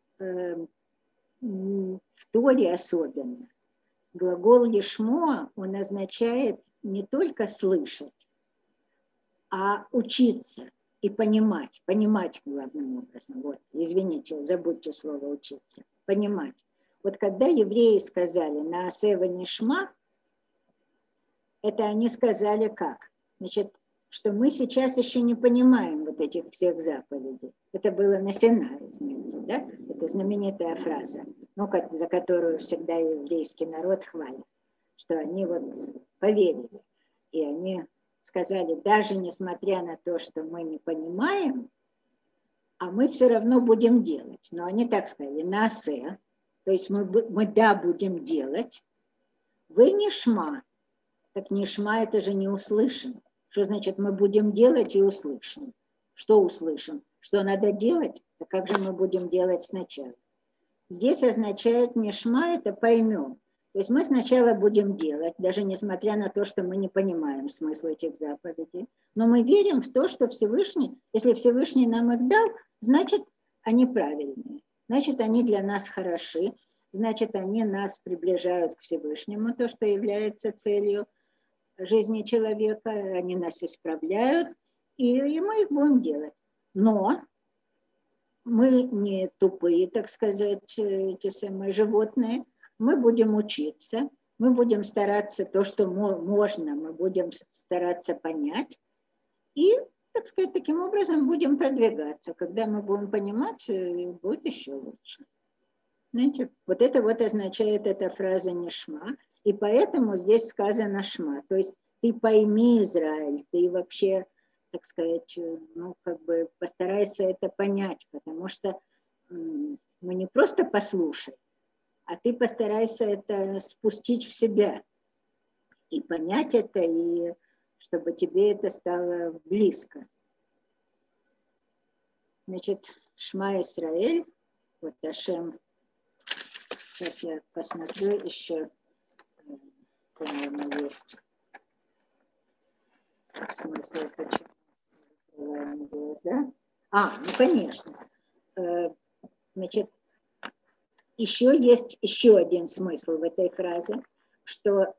в Торе особенно глагол «ешмо», он означает не только слышать, а учиться и понимать главным образом. Вот, извините, забудьте слово «учиться», понимать. Вот когда евреи сказали «наасе венишма», это они сказали как? Значит, что мы сейчас еще не понимаем вот этих всех заповедей. Это было на Синае, знаете, да? Это знаменитая фраза, ну, за которую всегда еврейский народ хвалит, что они вот поверили. И они сказали, даже несмотря на то, что мы не понимаем, а мы все равно будем делать. Но они так сказали, «наасе», то есть мы да, будем делать, «вы нишма». Так нишма – это же не услышим. Что значит мы будем делать и услышим? Что услышим? Что надо делать? А как же мы будем делать сначала? Здесь означает нишма – это поймем. То есть мы сначала будем делать, даже несмотря на то, что мы не понимаем смысл этих заповедей. Но мы верим в то, что Всевышний, если Всевышний нам их дал, значит, они правильные. Значит, они для нас хороши. Значит, они нас приближают к Всевышнему, то, что является целью жизни человека, они нас исправляют, и мы их будем делать. Но мы не тупые, так сказать, эти самые животные, мы будем учиться, мы будем стараться то, что можно, мы будем стараться понять, и так сказать, таким образом будем продвигаться. Когда мы будем понимать, будет еще лучше. Знаете, вот это вот означает эта фраза «нишма», и поэтому здесь сказано «шма». То есть ты пойми, Израиль, ты вообще, так сказать, ну, как бы постарайся это понять, потому что ну, не просто послушай, а ты постарайся это спустить в себя и понять это, и чтобы тебе это стало близко. Значит, Шма Исраэль, вот Ашем, сейчас я посмотрю еще, по-моему, есть смысл, почему открываем глаза. Ну, конечно. Значит, еще есть еще один смысл в этой фразе, что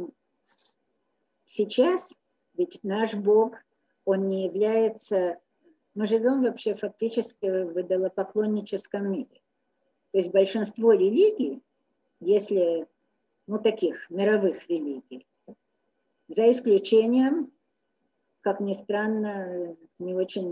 сейчас ведь наш Бог, он не является... Мы живем вообще фактически в идолопоклонническом мире. То есть большинство религий, если, ну, таких мировых религий, за исключением, как ни странно, не очень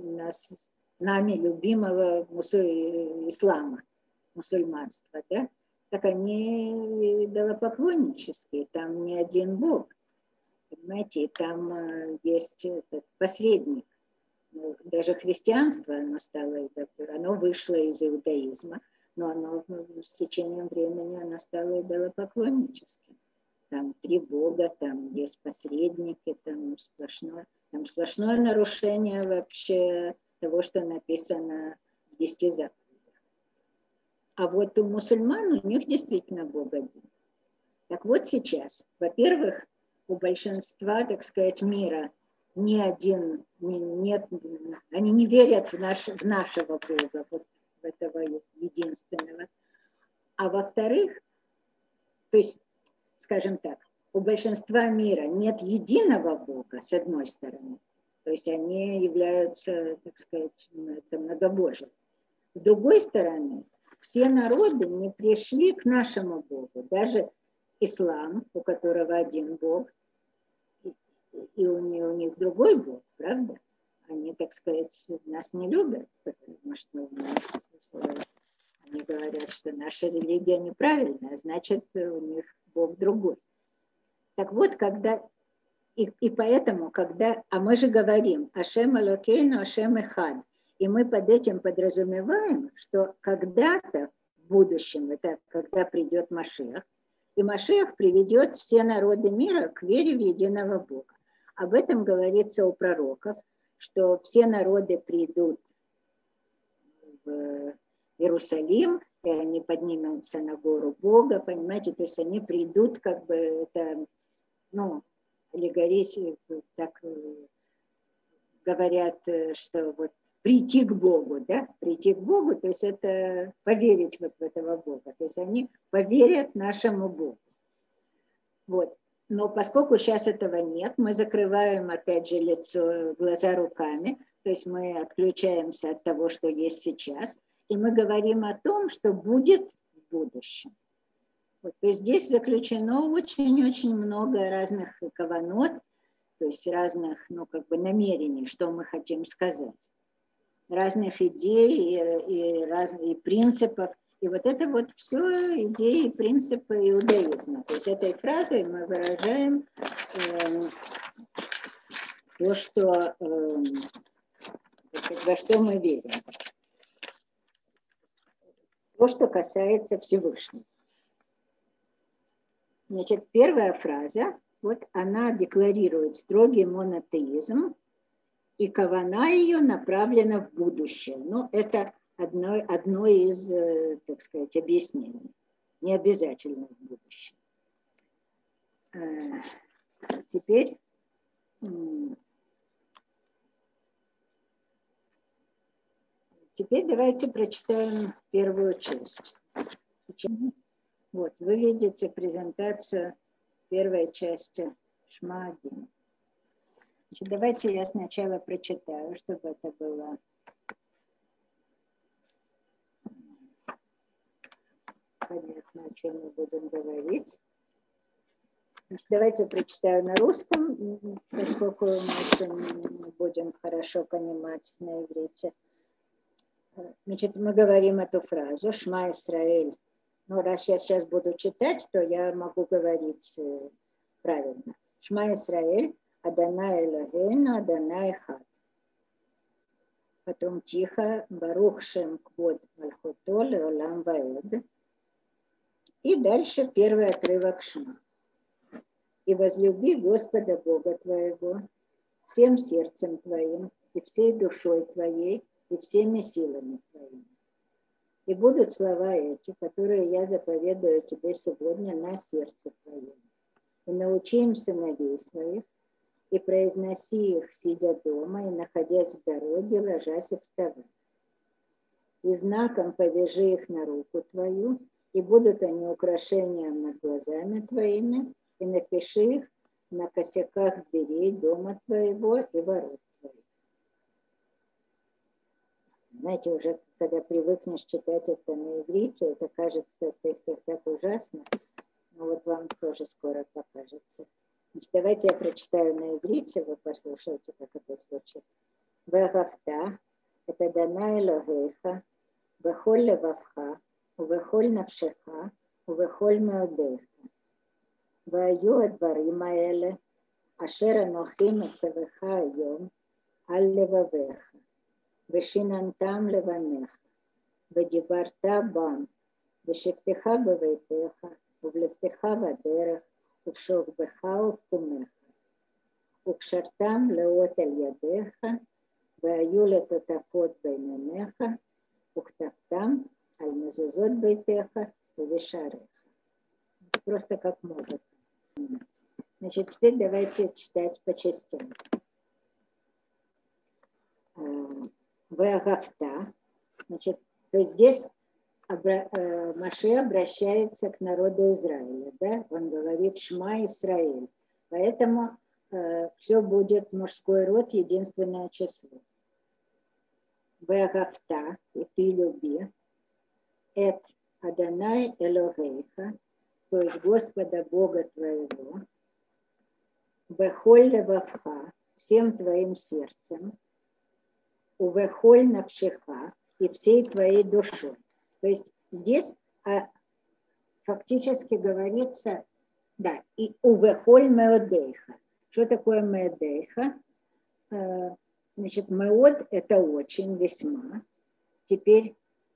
нами любимого ислама, мусульманства, да, так они идолопоклоннические, там не один Бог, понимаете, и там есть этот посредник. Даже христианство, оно вышло из иудаизма, но оно с течением времени оно стало идолопоклонническим. Там 3 бога, там есть посредники, там сплошное нарушение вообще того, что написано в 10 заповедях. А вот у мусульман у них действительно Бог один. Так вот сейчас, во-первых, у большинства, так сказать, мира ни один, нет, они не верят в нашего Бога, вот в этого единственного. А во-вторых, то есть, скажем так, у большинства мира нет единого Бога, с одной стороны, то есть они являются, так сказать, это многобожие. С другой стороны, все народы не пришли к нашему Богу, даже ислам, у которого один Бог, и у них другой Бог, правда? Они, так сказать, нас не любят, потому что они говорят, что наша религия неправильная, значит, у них Бог другой. Так вот, и поэтому, а мы же говорим, Ашем Элокейну, Ашем Эхад, и мы под этим подразумеваем, что когда-то в будущем, это когда придет Машиах, и Машиах приведет все народы мира к вере в единого Бога. Об этом говорится у пророков, что все народы придут в Иерусалим, и они поднимутся на гору Бога, понимаете, то есть они придут, как бы это, ну, аллегорично, так говорят, что вот прийти к Богу, да, прийти к Богу, то есть это поверить вот в этого Бога, то есть они поверят нашему Богу. Вот. Но поскольку сейчас этого нет, мы закрываем, опять же, лицо, глаза руками, то есть мы отключаемся от того, что есть сейчас, и мы говорим о том, что будет в будущем. Вот. То есть здесь заключено очень-очень много разных каванот, то есть разных, ну, как бы намерений, что мы хотим сказать, разных идей и разных принципов. И вот это вот все идеи и принципы иудаизма. То есть этой фразой мы выражаем то, что, во что мы верим. То, что касается Всевышнего. Значит, первая фраза, вот она декларирует строгий монотеизм, и кавана ее направлена в будущее. Но это одно из, так сказать, объяснений. Не обязательно в будущем. Теперь давайте прочитаем первую часть. Вот, вы видите презентацию первой части Шма 1. Значит, давайте я сначала прочитаю, чтобы это было понятно, о чем мы будем говорить. Значит, давайте прочитаю на русском, поскольку мы еще не будем хорошо понимать на иврите. Значит, мы говорим эту фразу «Шма Исраэль». Ну, раз я сейчас буду читать, то я могу говорить правильно. «Шма Исраэль, Адонай Элохейну, Адонай Эхад». Потом тихо «Барух Шем Квод Мальхуто Леолам Ваэд». И дальше первый отрывок «Шма». «И возлюби Господа Бога твоего всем сердцем твоим и всей душой твоей и всеми силами твоими. И будут слова эти, которые я заповедую тебе сегодня на сердце твоем. И научи им сыновей своих, и произноси их, сидя дома, и находясь в дороге, ложась и вставая. И знаком повяжи их на руку твою, и будут они украшением над глазами твоими, и напиши их на косяках дверей дома твоего и ворот твоих». Знаете, уже когда привыкнешь читать это на иврите, это кажется так ужасно, но вот вам тоже скоро покажется. Значит, давайте я прочитаю на иврите, вы послушайте, как это звучит. «Вегавта» – это «Дана Элогейха, вехоль левавха, увехоль навшеха, увехоль меодейха. והיו הדברים האלה אשר אנוכי מצווך היום על לבביך, ושיננתם לבניך, ודיברת בם, בשבתך בביתך, ובלכתך בדרך, ובשוכבך ובקומך, וקשרתם לאות על ידיך, והיו לטוטפות בין עיניך, וכתבתם על מזוזות ביתך ובשעריך». Просто как музыка. Значит, теперь давайте читать по частям. Вегафта. Значит, то есть здесь Моше обращается к народу Израиля. Да? Он говорит «Шма Исраэль». Поэтому все будет мужской род, единственное число. Вегафта, и ты люби. Эт Адонай Элогейха, то есть Господа Бога твоего, вехоль левавха, всем твоим сердцем, увехоль навшеха, и всей твоей душой. То есть здесь фактически говорится, да, и увехоль меодейха. Что такое меодейха? Значит, меод – это очень, весьма. Теперь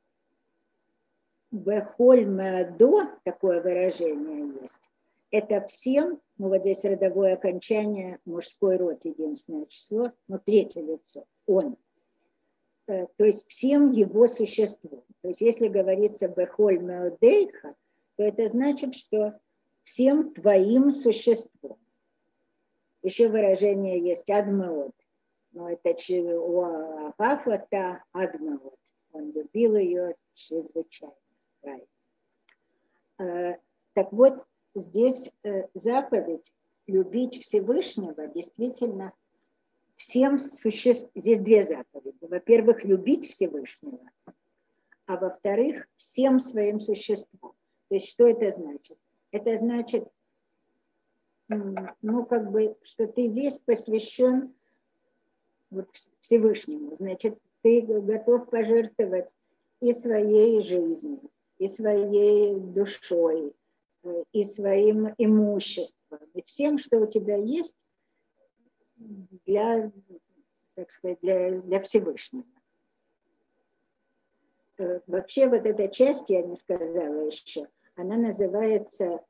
«Вехоль меадо», такое выражение есть, это всем, ну вот здесь родовое окончание, мужской род, единственное число, но третье лицо, он. То есть всем его существом. То есть если говорится «Вехоль меодейха», то это значит, что всем твоим существом. Еще выражение есть «адмеод», но это у Агафата «адмеод». Он любил ее чрезвычайно. Так вот, здесь заповедь любить Всевышнего действительно всем существам. Здесь две заповеди. Во-первых, любить Всевышнего, а во-вторых, всем своим существом. То есть что это значит? Это значит, ну, как бы, что ты весь посвящен вот Всевышнему. Значит, ты готов пожертвовать и своей жизнью, и своей душой, и своим имуществом, и всем, что у тебя есть для, так сказать, для Всевышнего. Вообще вот эта часть, я не сказала еще, она называется,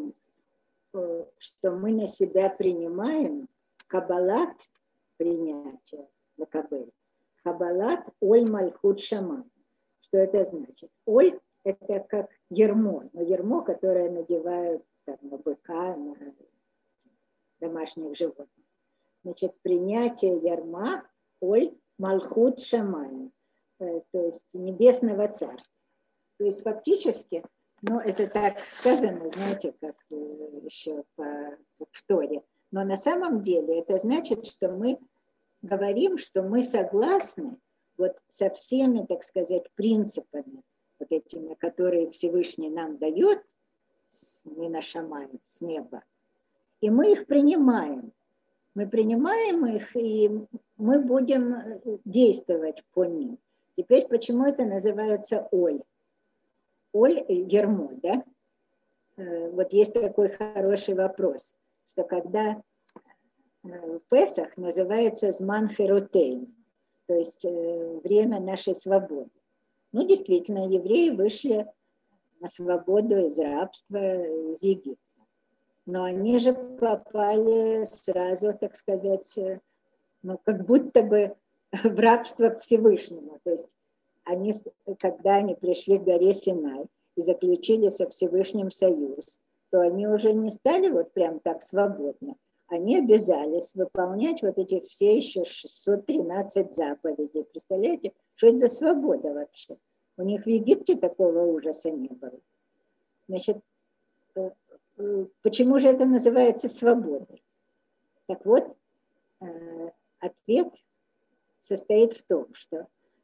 что мы на себя принимаем кабалат, принятие, лакабель, кабалат оль мальхут шаман. Что это значит? Оль – это как ярмо, но ярмо, которое надевают там, на быка, на домашних животных. Значит, принятие ярма оль малхут шамай, то есть небесного царства. То есть фактически, ну это так сказано, знаете, как еще в Торе, но на самом деле это значит, что мы говорим, что мы согласны вот со всеми, так сказать, принципами, вот этими, которые Всевышний нам дает с Мина Шамаем, с неба, И мы их принимаем. Мы принимаем их, и мы будем действовать по ним. Теперь, почему это называется оль? Оль, ярмо, да? Вот есть такой хороший вопрос, что когда Песах называется зман херутейн, то есть время нашей свободы. Ну, действительно, евреи вышли на свободу из рабства, из Египта. Но они же попали сразу, так сказать, ну, как будто бы в рабство к Всевышнему. То есть они, когда они пришли к горе Синай и заключили со Всевышним союз, то они уже не стали вот прям так свободны. Они обязались выполнять вот эти все еще 613 заповедей. Представляете, что это за свобода вообще? У них в Египте такого ужаса не было. Значит, почему же это называется свободой? Так вот, ответ состоит в том, что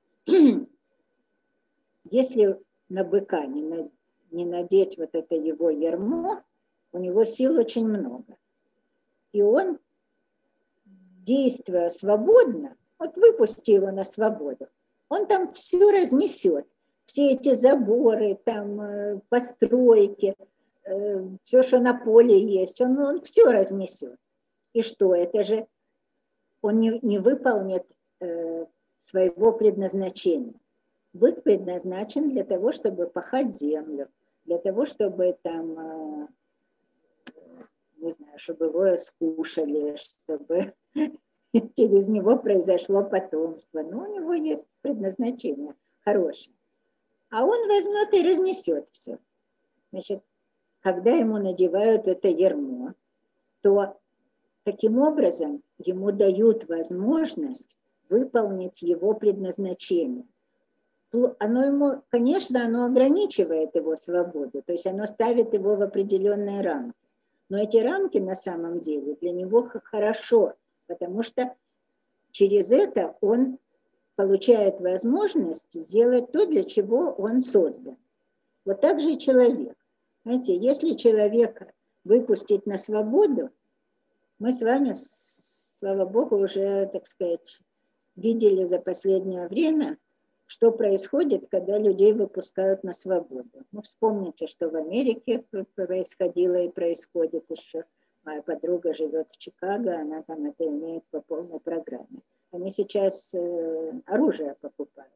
если на быка не надеть вот это его ярмо, у него сил очень много. И он, действуя свободно, вот выпусти его на свободу, он там все разнесет. Все эти заборы, там постройки, все, что на поле есть, он все разнесет. И что, это же он не выполнит своего предназначения. Бык предназначен для того, чтобы пахать землю, для того, чтобы там, не знаю, чтобы его скушали, чтобы через него произошло потомство. Но у него есть предназначение хорошее. А он возьмет и разнесет все. Значит, когда ему надевают это ярмо, то таким образом ему дают возможность выполнить его предназначение. Оно ему, конечно, оно ограничивает его свободу, то есть оно ставит его в определенные рамки. Но эти рамки на самом деле для него хорошо, потому что через это он получает возможность сделать то, для чего он создан. Вот так же и человек. Знаете, если человека выпустить на свободу, мы с вами, слава Богу, уже, так сказать, видели за последнее время, что происходит, когда людей выпускают на свободу. Ну, вспомните, что в Америке происходило и происходит еще. Моя подруга живет в Чикаго, она там это имеет по полной программе. Они сейчас оружие покупают.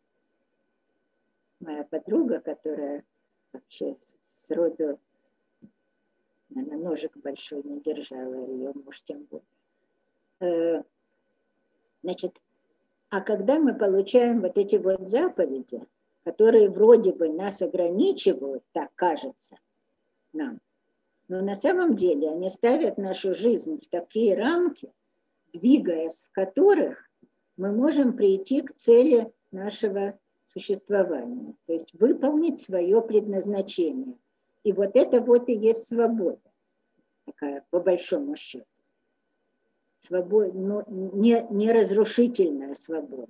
Моя подруга, которая вообще сроду, наверное, ножик большой не держала, ее муж тем более. Значит, а когда мы получаем вот эти вот заповеди, которые вроде бы нас ограничивают, так кажется нам, но на самом деле они ставят нашу жизнь в такие рамки, двигаясь в которых мы можем прийти к цели нашего существования, то есть выполнить свое предназначение. И вот это вот и есть свобода, такая по большому счету. Свобода, но не разрушительная свобода.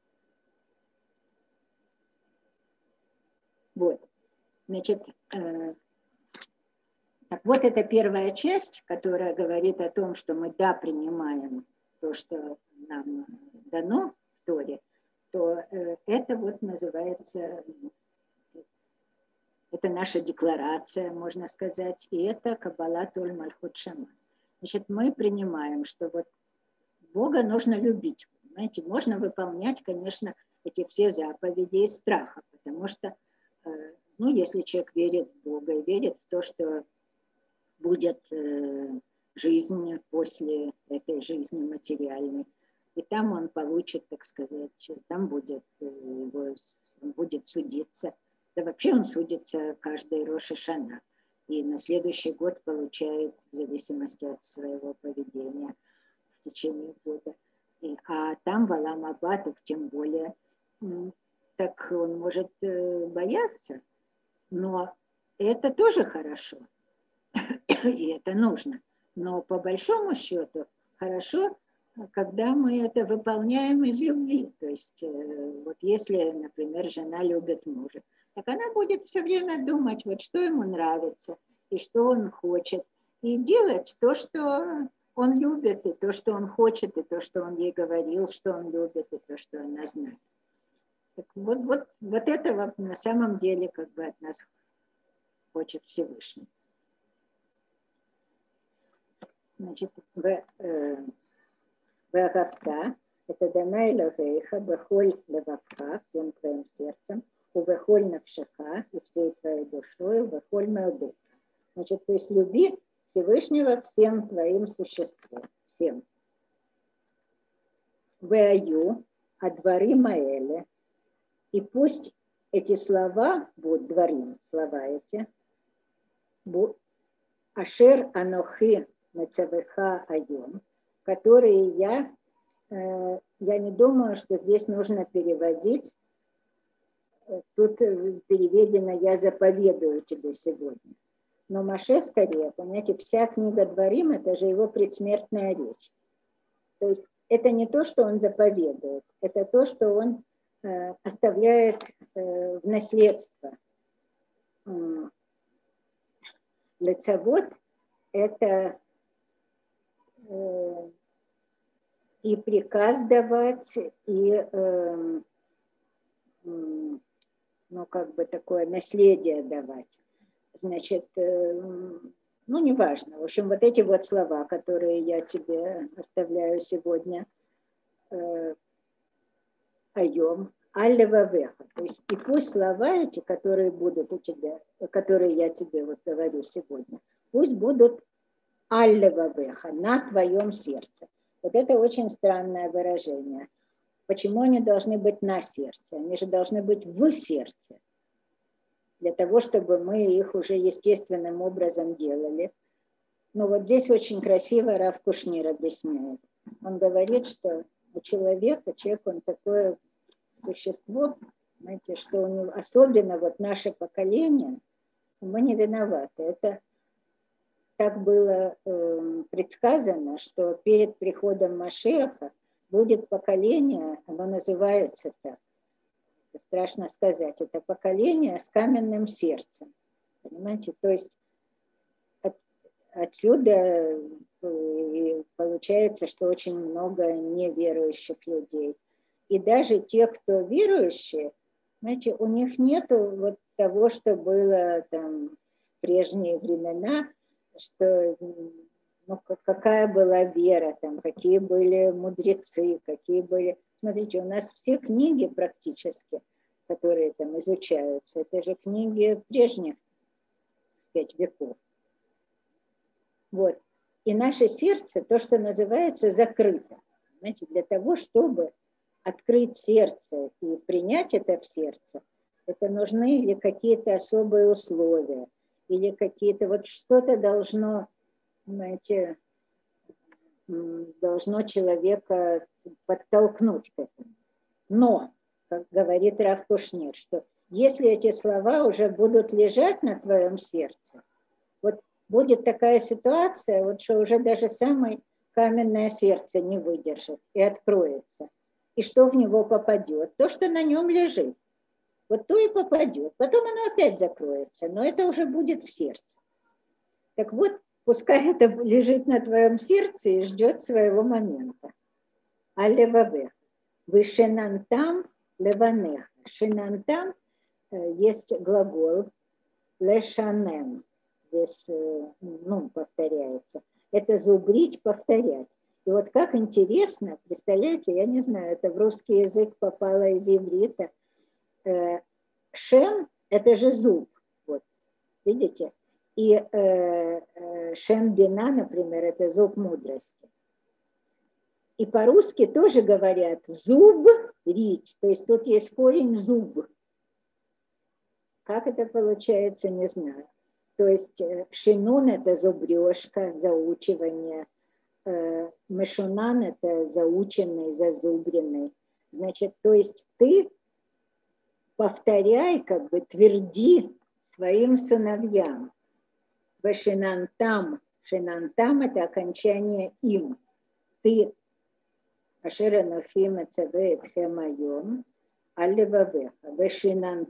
Вот. Значит, так вот это первая часть, которая говорит о том, что мы принимаем то, что нам дано в Торе, то это вот называется, это наша декларация, можно сказать, и это Каббалат Оль Мальхут Шамай. Значит, мы принимаем, что вот Бога нужно любить. Понимаете, можно выполнять, конечно, эти все заповеди из страха, потому что, ну, если человек верит в Бога и верит в то, что будет жизнь после этой жизни материальной, и там он получит, так сказать, там будет, он будет судиться. Да вообще он судится каждый Рош ха-Шана. И на следующий год получает, в зависимости от своего поведения в течение года. А там в Олам Аба, так тем более, так он может бояться. Но это тоже хорошо. И это нужно. Но по большому счету хорошо, когда мы это выполняем из любви. То есть вот если, например, жена любит мужа, так она будет все время думать, вот что ему нравится и что он хочет. и делать то, что он любит, и то, что он хочет, и то, что он ей говорил, что он любит, и то, что она знает. Так вот этого на самом деле как бы от нас хочет Всевышний. Значит, Вагавта – это дана Элохейха, бехоль левавха, всем твоим сердцем, увехоль навшаха, и всей твоей душой, увехоль меодуха. Значит, то есть люби Всевышнего всем твоим существом, всем. Веаю, адварим аэле, и пусть эти слова, будут дворим, слова эти, ашер анохи мецавеха айом, которые я не думаю, что здесь нужно переводить, тут переведено «я заповедую тебе сегодня». Но Моше скорее, понимаете, вся книга Дворим, это же его предсмертная речь. То есть это не то, что он заповедует, это то, что он оставляет в наследство. Лецавод – это и приказ давать, и ну, как бы такое наследие давать. Значит, ну, неважно. В общем, вот эти вот слова, которые я тебе оставляю сегодня, айом, аллевавеха. То есть, и пусть слова эти, которые будут у тебя, которые я тебе вот говорю сегодня, пусть будут аллевавеха, на твоем сердце. Вот это очень странное выражение. Почему они должны быть на сердце? Они же должны быть в сердце. Для того, чтобы мы их уже естественным образом делали. Но вот здесь очень красиво Рав Кушнир объясняет. Он говорит, что у человек, он такое существо, знаете, что у него, особенно вот наше поколение, мы не виноваты. Это так было предсказано, что перед приходом Машиаха будет поколение, оно называется так, это страшно сказать, это поколение с каменным сердцем. Понимаете? То есть отсюда получается, что очень много неверующих людей. И даже те, кто верующие, знаете, у них нет вот того, что было там в прежние времена, что ну, какая была вера, там, какие были мудрецы, какие были... Смотрите, у нас все книги практически, которые там изучаются, это же книги прежних, так сказать, веков. Вот. И наше сердце, то, что называется, закрыто. Знаете, для того, чтобы открыть сердце и принять это в сердце, это нужны или какие-то особые условия, или какие-то, вот что-то должно, знаете, должно человека подтолкнуть к этому. Но, как говорит Рав Кушнир, что если эти слова уже будут лежать на твоем сердце, вот будет такая ситуация, вот что уже даже самое каменное сердце не выдержит и откроется. И что в него попадет? То, что на нем лежит. Вот то и попадет. Потом оно опять закроется, но это уже будет в сердце. Так вот, пускай это лежит на твоем сердце и ждет своего момента. Аллевавех. Вышенантам леванех. Шинантам есть глагол лешанен. Здесь повторяется. Это зубрить, повторять. И вот как интересно, представляете, я не знаю, это в русский язык попало из иврита. Шен – это же зуб, вот, видите? И шен бина, например, это зуб мудрости. И по-русски тоже говорят зуб рить, то есть тут есть корень зуб. Как это получается, не знаю. То есть шинун – это зубрежка, заучивание. Мешунан – это заученный, зазубренный. Значит, то есть ты повторяй, как бы тверди своим сыновьям. Вешинантам. Шинантам – это окончание им. Ты ашеранухим эцаве этхем айом аль-левавеха.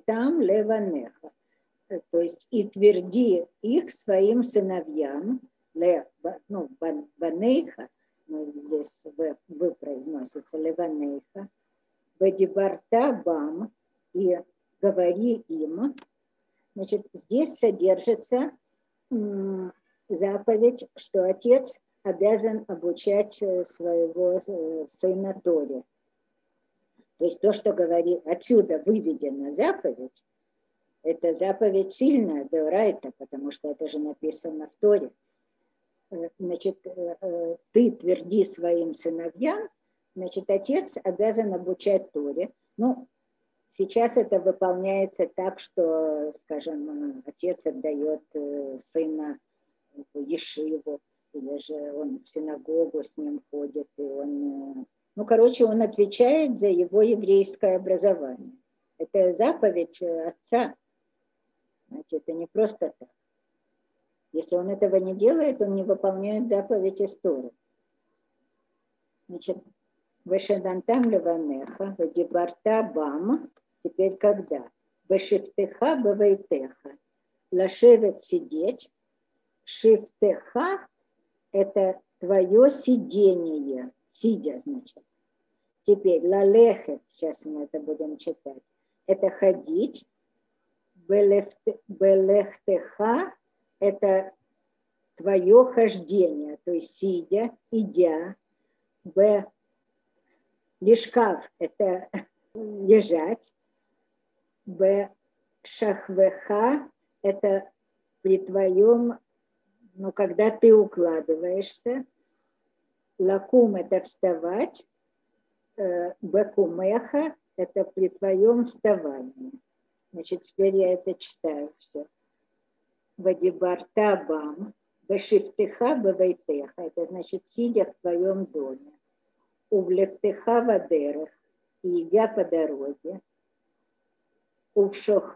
Вешинантам леванеха. То есть и тверди их своим сыновьям, ну, банейха, ну, здесь вы произносится леванейха, вадибарта бам, и говори им. Значит, здесь содержится заповедь, что отец обязан обучать своего сына Торе. То есть то, что говорит, отсюда выведена заповедь, это заповедь сильная, деорайта, потому что это же написано в Торе. Значит, ты тверди своим сыновьям, значит, отец обязан обучать Торе. Ну, сейчас это выполняется так, что, скажем, отец отдает сына в ешиву, или же он в синагогу с ним ходит, и он, ну, короче, он отвечает за его еврейское образование. Это заповедь отца. Значит, это не просто так. Если он этого не делает, он не выполняет заповедь истории. Значит, вешадантам леванеха, вадибарта бам, теперь когда? Вешифтеха бавейтеха, лашевет сидеть, шифтеха – это твое сидение, сидя, значит. Теперь лалехет, сейчас мы это будем читать, это ходить, белехтеха – это твое хождение, то есть сидя, идя, лишкав – это лежать, шахвеха – это при твоем, ну, когда ты укладываешься, лакум – это вставать, бекумеха – это при твоем вставании. Значит, теперь я это читаю все. Вадибарта бам, вешифтеха бавейтеха, это значит, сидя в твоем доме. Увлектеха вадерах, и идя по дороге. Увшох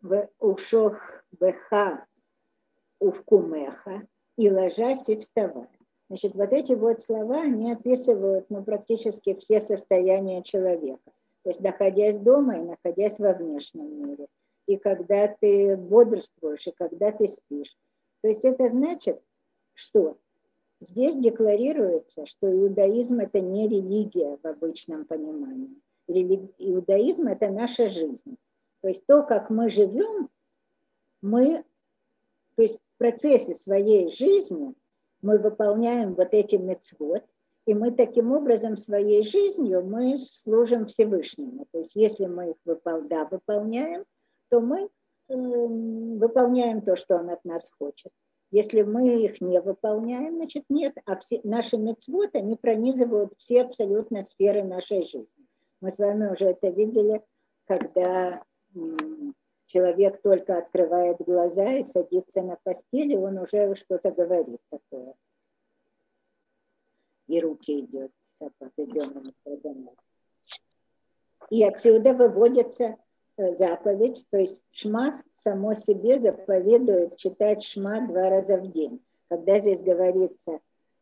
беха увкумеха, и ложась и вставая. Значит, вот эти вот слова, они описывают, ну, практически все состояния человека. То есть, находясь дома и находясь во внешнем мире. И когда ты бодрствуешь, и когда ты спишь. То есть это значит, что здесь декларируется, что иудаизм – это не религия в обычном понимании. Иудаизм – это наша жизнь. То есть то, как мы живем, то есть в процессе своей жизни мы выполняем вот эти мицвот, и мы таким образом своей жизнью мы служим Всевышнему. То есть если мы их выполняем, то мы выполняем то, что он от нас хочет. Если мы их не выполняем, значит нет. А все наши мицвот, они пронизывают все абсолютно сферы нашей жизни. Мы с вами уже это видели, когда человек только открывает глаза и садится на постели, он уже что-то говорит такое. И руки идет с определенным трудом. И отсюда выводится заповедь, то есть шма само себе заповедует читать шма 2 раза в день. Когда здесь говорится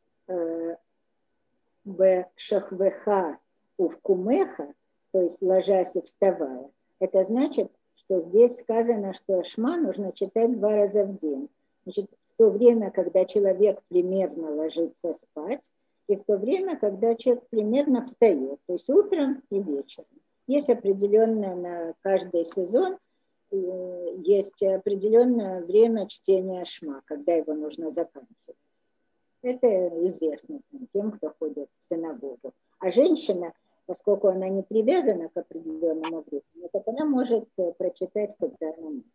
бешахвеха увкумеха, то есть ложась и вставая, это значит, что здесь сказано, что шма нужно читать 2 раза в день. Значит, в то время, когда человек примерно ложится спать, и в то время, когда человек примерно встает, то есть утром и вечером. Есть определенное на каждый сезон, есть определенное время чтения шма, когда его нужно заканчивать. Это известно тем, кто ходит в синагогу. А женщина, поскольку она не привязана к определенному времени, так она может прочитать, когда она может.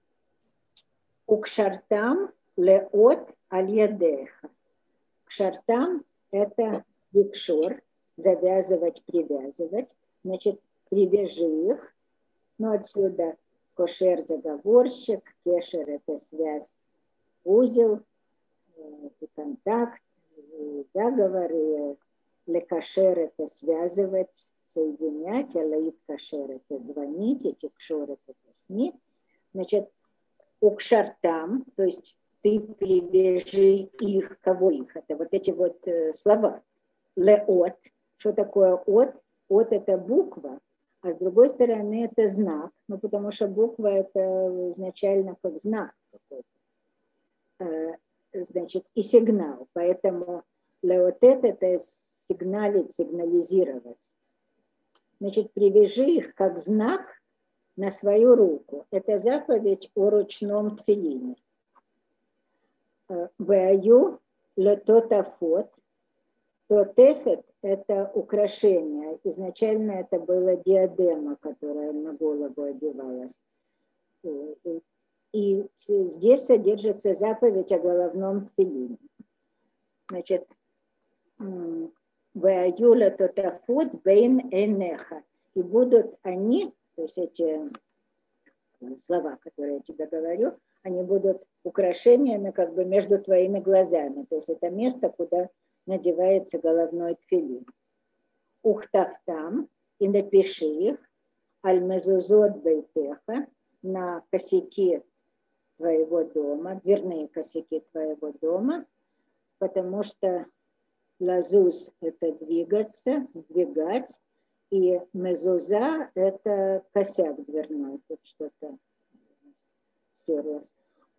Укшартам леот аль-ядеха. Кшартам – это ликшор, завязывать, привязывать. Значит, привяжи их. Но отсюда кошер – заговорщик, кешер – это связь, узел, контакт, заговор, и лекашер – это связывать, соединять, а лаит кашер – это звонить, и тикшор – это СМИ. Значит, укшартам, то есть ты привяжи их, кого их? Это вот эти вот слова. Леот. Что такое от? От – это буква, а с другой стороны это знак, ну, потому что буква – это изначально как знак какой-то. значит, и сигнал. Поэтому леотет – это сигналить, сигнализировать. Значит, привяжи их как знак на свою руку. Это заповедь о ручном тфилине. Веаю летотафот. Тотефет – это украшение. Изначально это была диадема, которая на голову одевалась. И здесь содержится заповедь о головном тфилине. Значит, веаю летотафот бейн энеха. И будут они, то есть эти слова, которые я тебе говорю, они будут украшениями как бы между твоими глазами. То есть это место, куда надевается головной тфилин. Ухтахтам, и напиши их, аль-мезузот бейтеха, на косяки твоего дома, дверные косяки твоего дома, потому что лазуз – это двигаться, сдвигать, и мезуза – это косяк дверной. Тут что-то стерлось.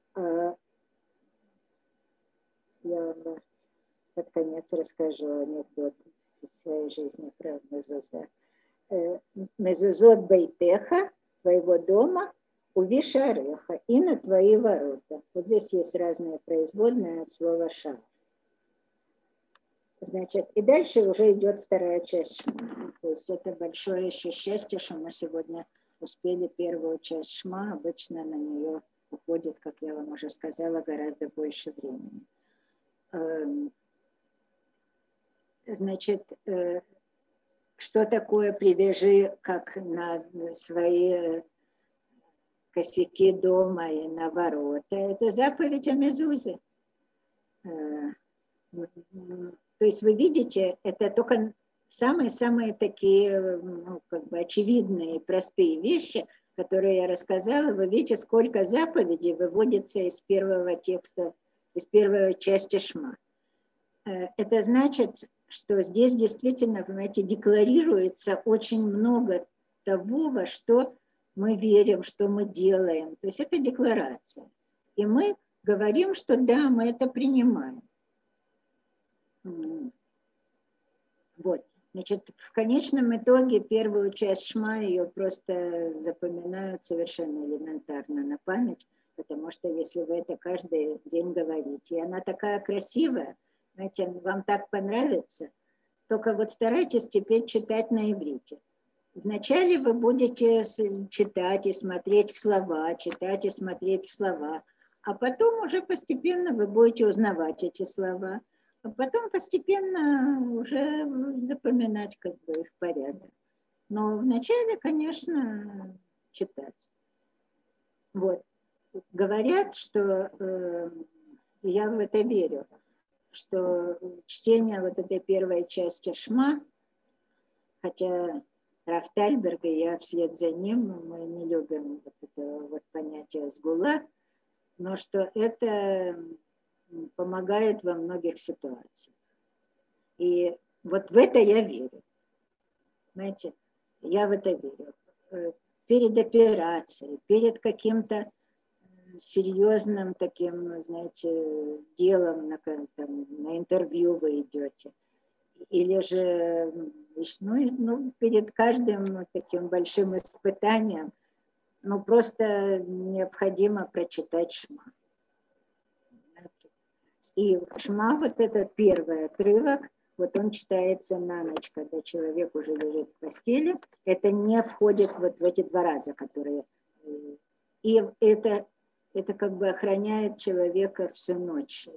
Я под конец расскажу анекдот из своей жизни про мезуза. Мезузот бейтеха, твоего дома, увишареха, и на твои ворота. Вот здесь есть разные производные от слова шар. Значит, и дальше уже идет вторая часть шма. То есть это большое еще счастье, что мы сегодня успели первую часть шма. Обычно на нее уходит, как я вам уже сказала, гораздо больше времени. Значит, что такое привяжи как на свои косяки дома и на ворота? Это заповедь о мезузе. То есть вы видите, это только самые-самые такие, ну, как бы очевидные, простые вещи, которые я рассказала. Вы видите, сколько заповедей выводится из первого текста, из первой части шма. Это значит, что здесь действительно, понимаете, декларируется очень много того, во что мы верим, что мы делаем. То есть это декларация. И мы говорим, что да, мы это принимаем. Вот. Значит, в конечном итоге первую часть шма ее просто запоминают совершенно элементарно на память, потому что если вы это каждый день говорите, и она такая красивая, знаете, вам так понравится, только вот старайтесь теперь читать на иврите. Вначале вы будете читать и смотреть в слова, читать и смотреть в слова, а потом уже постепенно вы будете узнавать эти слова. А потом постепенно уже запоминать как бы их порядок. Но вначале, конечно, читать. Вот. Говорят, что я в это верю, что чтение вот этой первой части шма, хотя Рав Тальберг и я вслед за ним, мы не любим вот это вот понятие сгула, но что это помогает во многих ситуациях. И вот в это я верю. Знаете, я в это верю. Перед операцией, перед каким-то серьезным таким, знаете, делом, на интервью вы идете. Или же перед каждым таким большим испытанием, просто необходимо прочитать шма. И шма, вот этот первый отрывок, вот он читается на ночь, когда человек уже лежит в постели. Это не входит вот в эти два раза, которые... И это как бы охраняет человека всю ночь.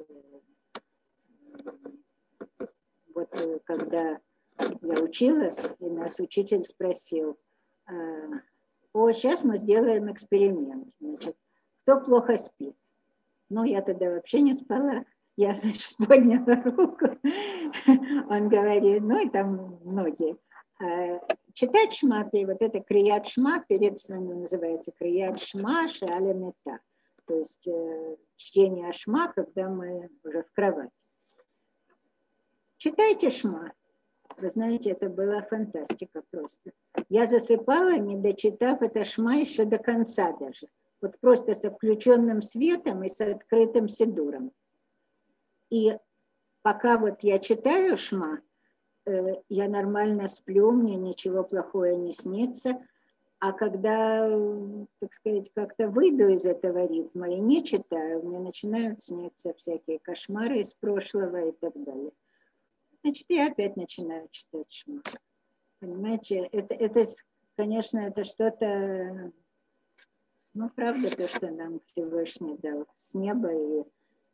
Вот когда я училась, и нас учитель спросил, сейчас мы сделаем эксперимент. Значит, кто плохо спит? Я тогда вообще не спала. Я, значит, подняла руку. Он говорит, и там многие. Читать шма, вот это крият шма, называется крият шма шеаля мета. То есть чтение шма, когда мы уже в кровати. Читайте шма. Вы знаете, это была фантастика просто. Я засыпала, не дочитав это шма еще до конца даже. Вот просто со включенным светом и с открытым сидуром. И пока вот я читаю Шма, я нормально сплю, мне ничего плохого не снится. А когда, так сказать, как-то выйду из этого ритма и не читаю, мне начинают сниться всякие кошмары из прошлого и так далее. Значит, я опять начинаю читать Шма. Понимаете, это конечно, это что-то, ну, правда, то, что нам Всевышний дал с неба, и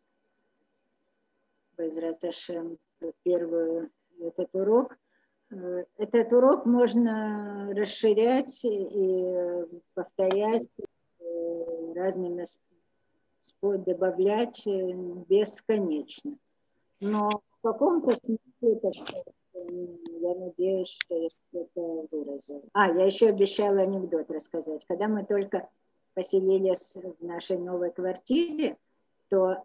Безрат Ашем первый этот урок. Этот урок можно расширять и повторять разными способами, добавлять бесконечно. Но в каком-то смысле это что-то, я надеюсь, что я это выразила. Я еще обещала анекдот рассказать. Когда мы только поселились в нашей новой квартире, то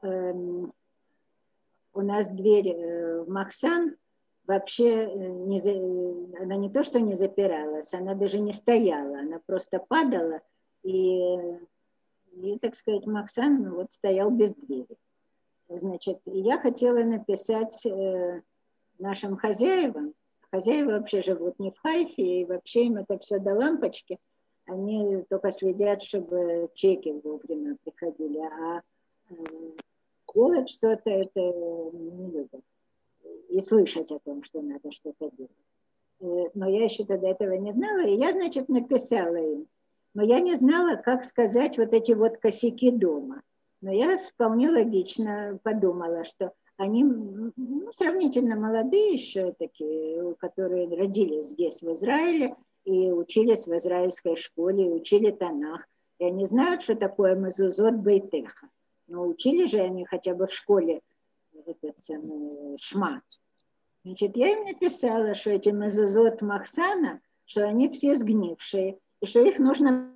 у нас дверь в Махсан вообще она не то, что не запиралась, она даже не стояла, она просто падала, и так сказать, Махсан вот стоял без двери. Значит, я хотела написать нашим хозяевам. Хозяева вообще живут не в Хайфе, и вообще им это все до лампочки. Они только следят, чтобы чеки вовремя приходили, а делать что-то это не любят. И слышать о том, что надо что-то делать. Но я еще тогда этого не знала, и я, значит, написала им. Но я не знала, как сказать вот эти вот косяки дома. Но я вполне логично подумала, что они сравнительно молодые еще такие, которые родились здесь, в Израиле, и учились в израильской школе, и учили Танах. И они знают, что такое мезузот бейтеха. Но учили же они хотя бы в школе этот самый Шма. Значит, я им написала, что эти мезузот Махсана, что они все сгнившие, и что их нужно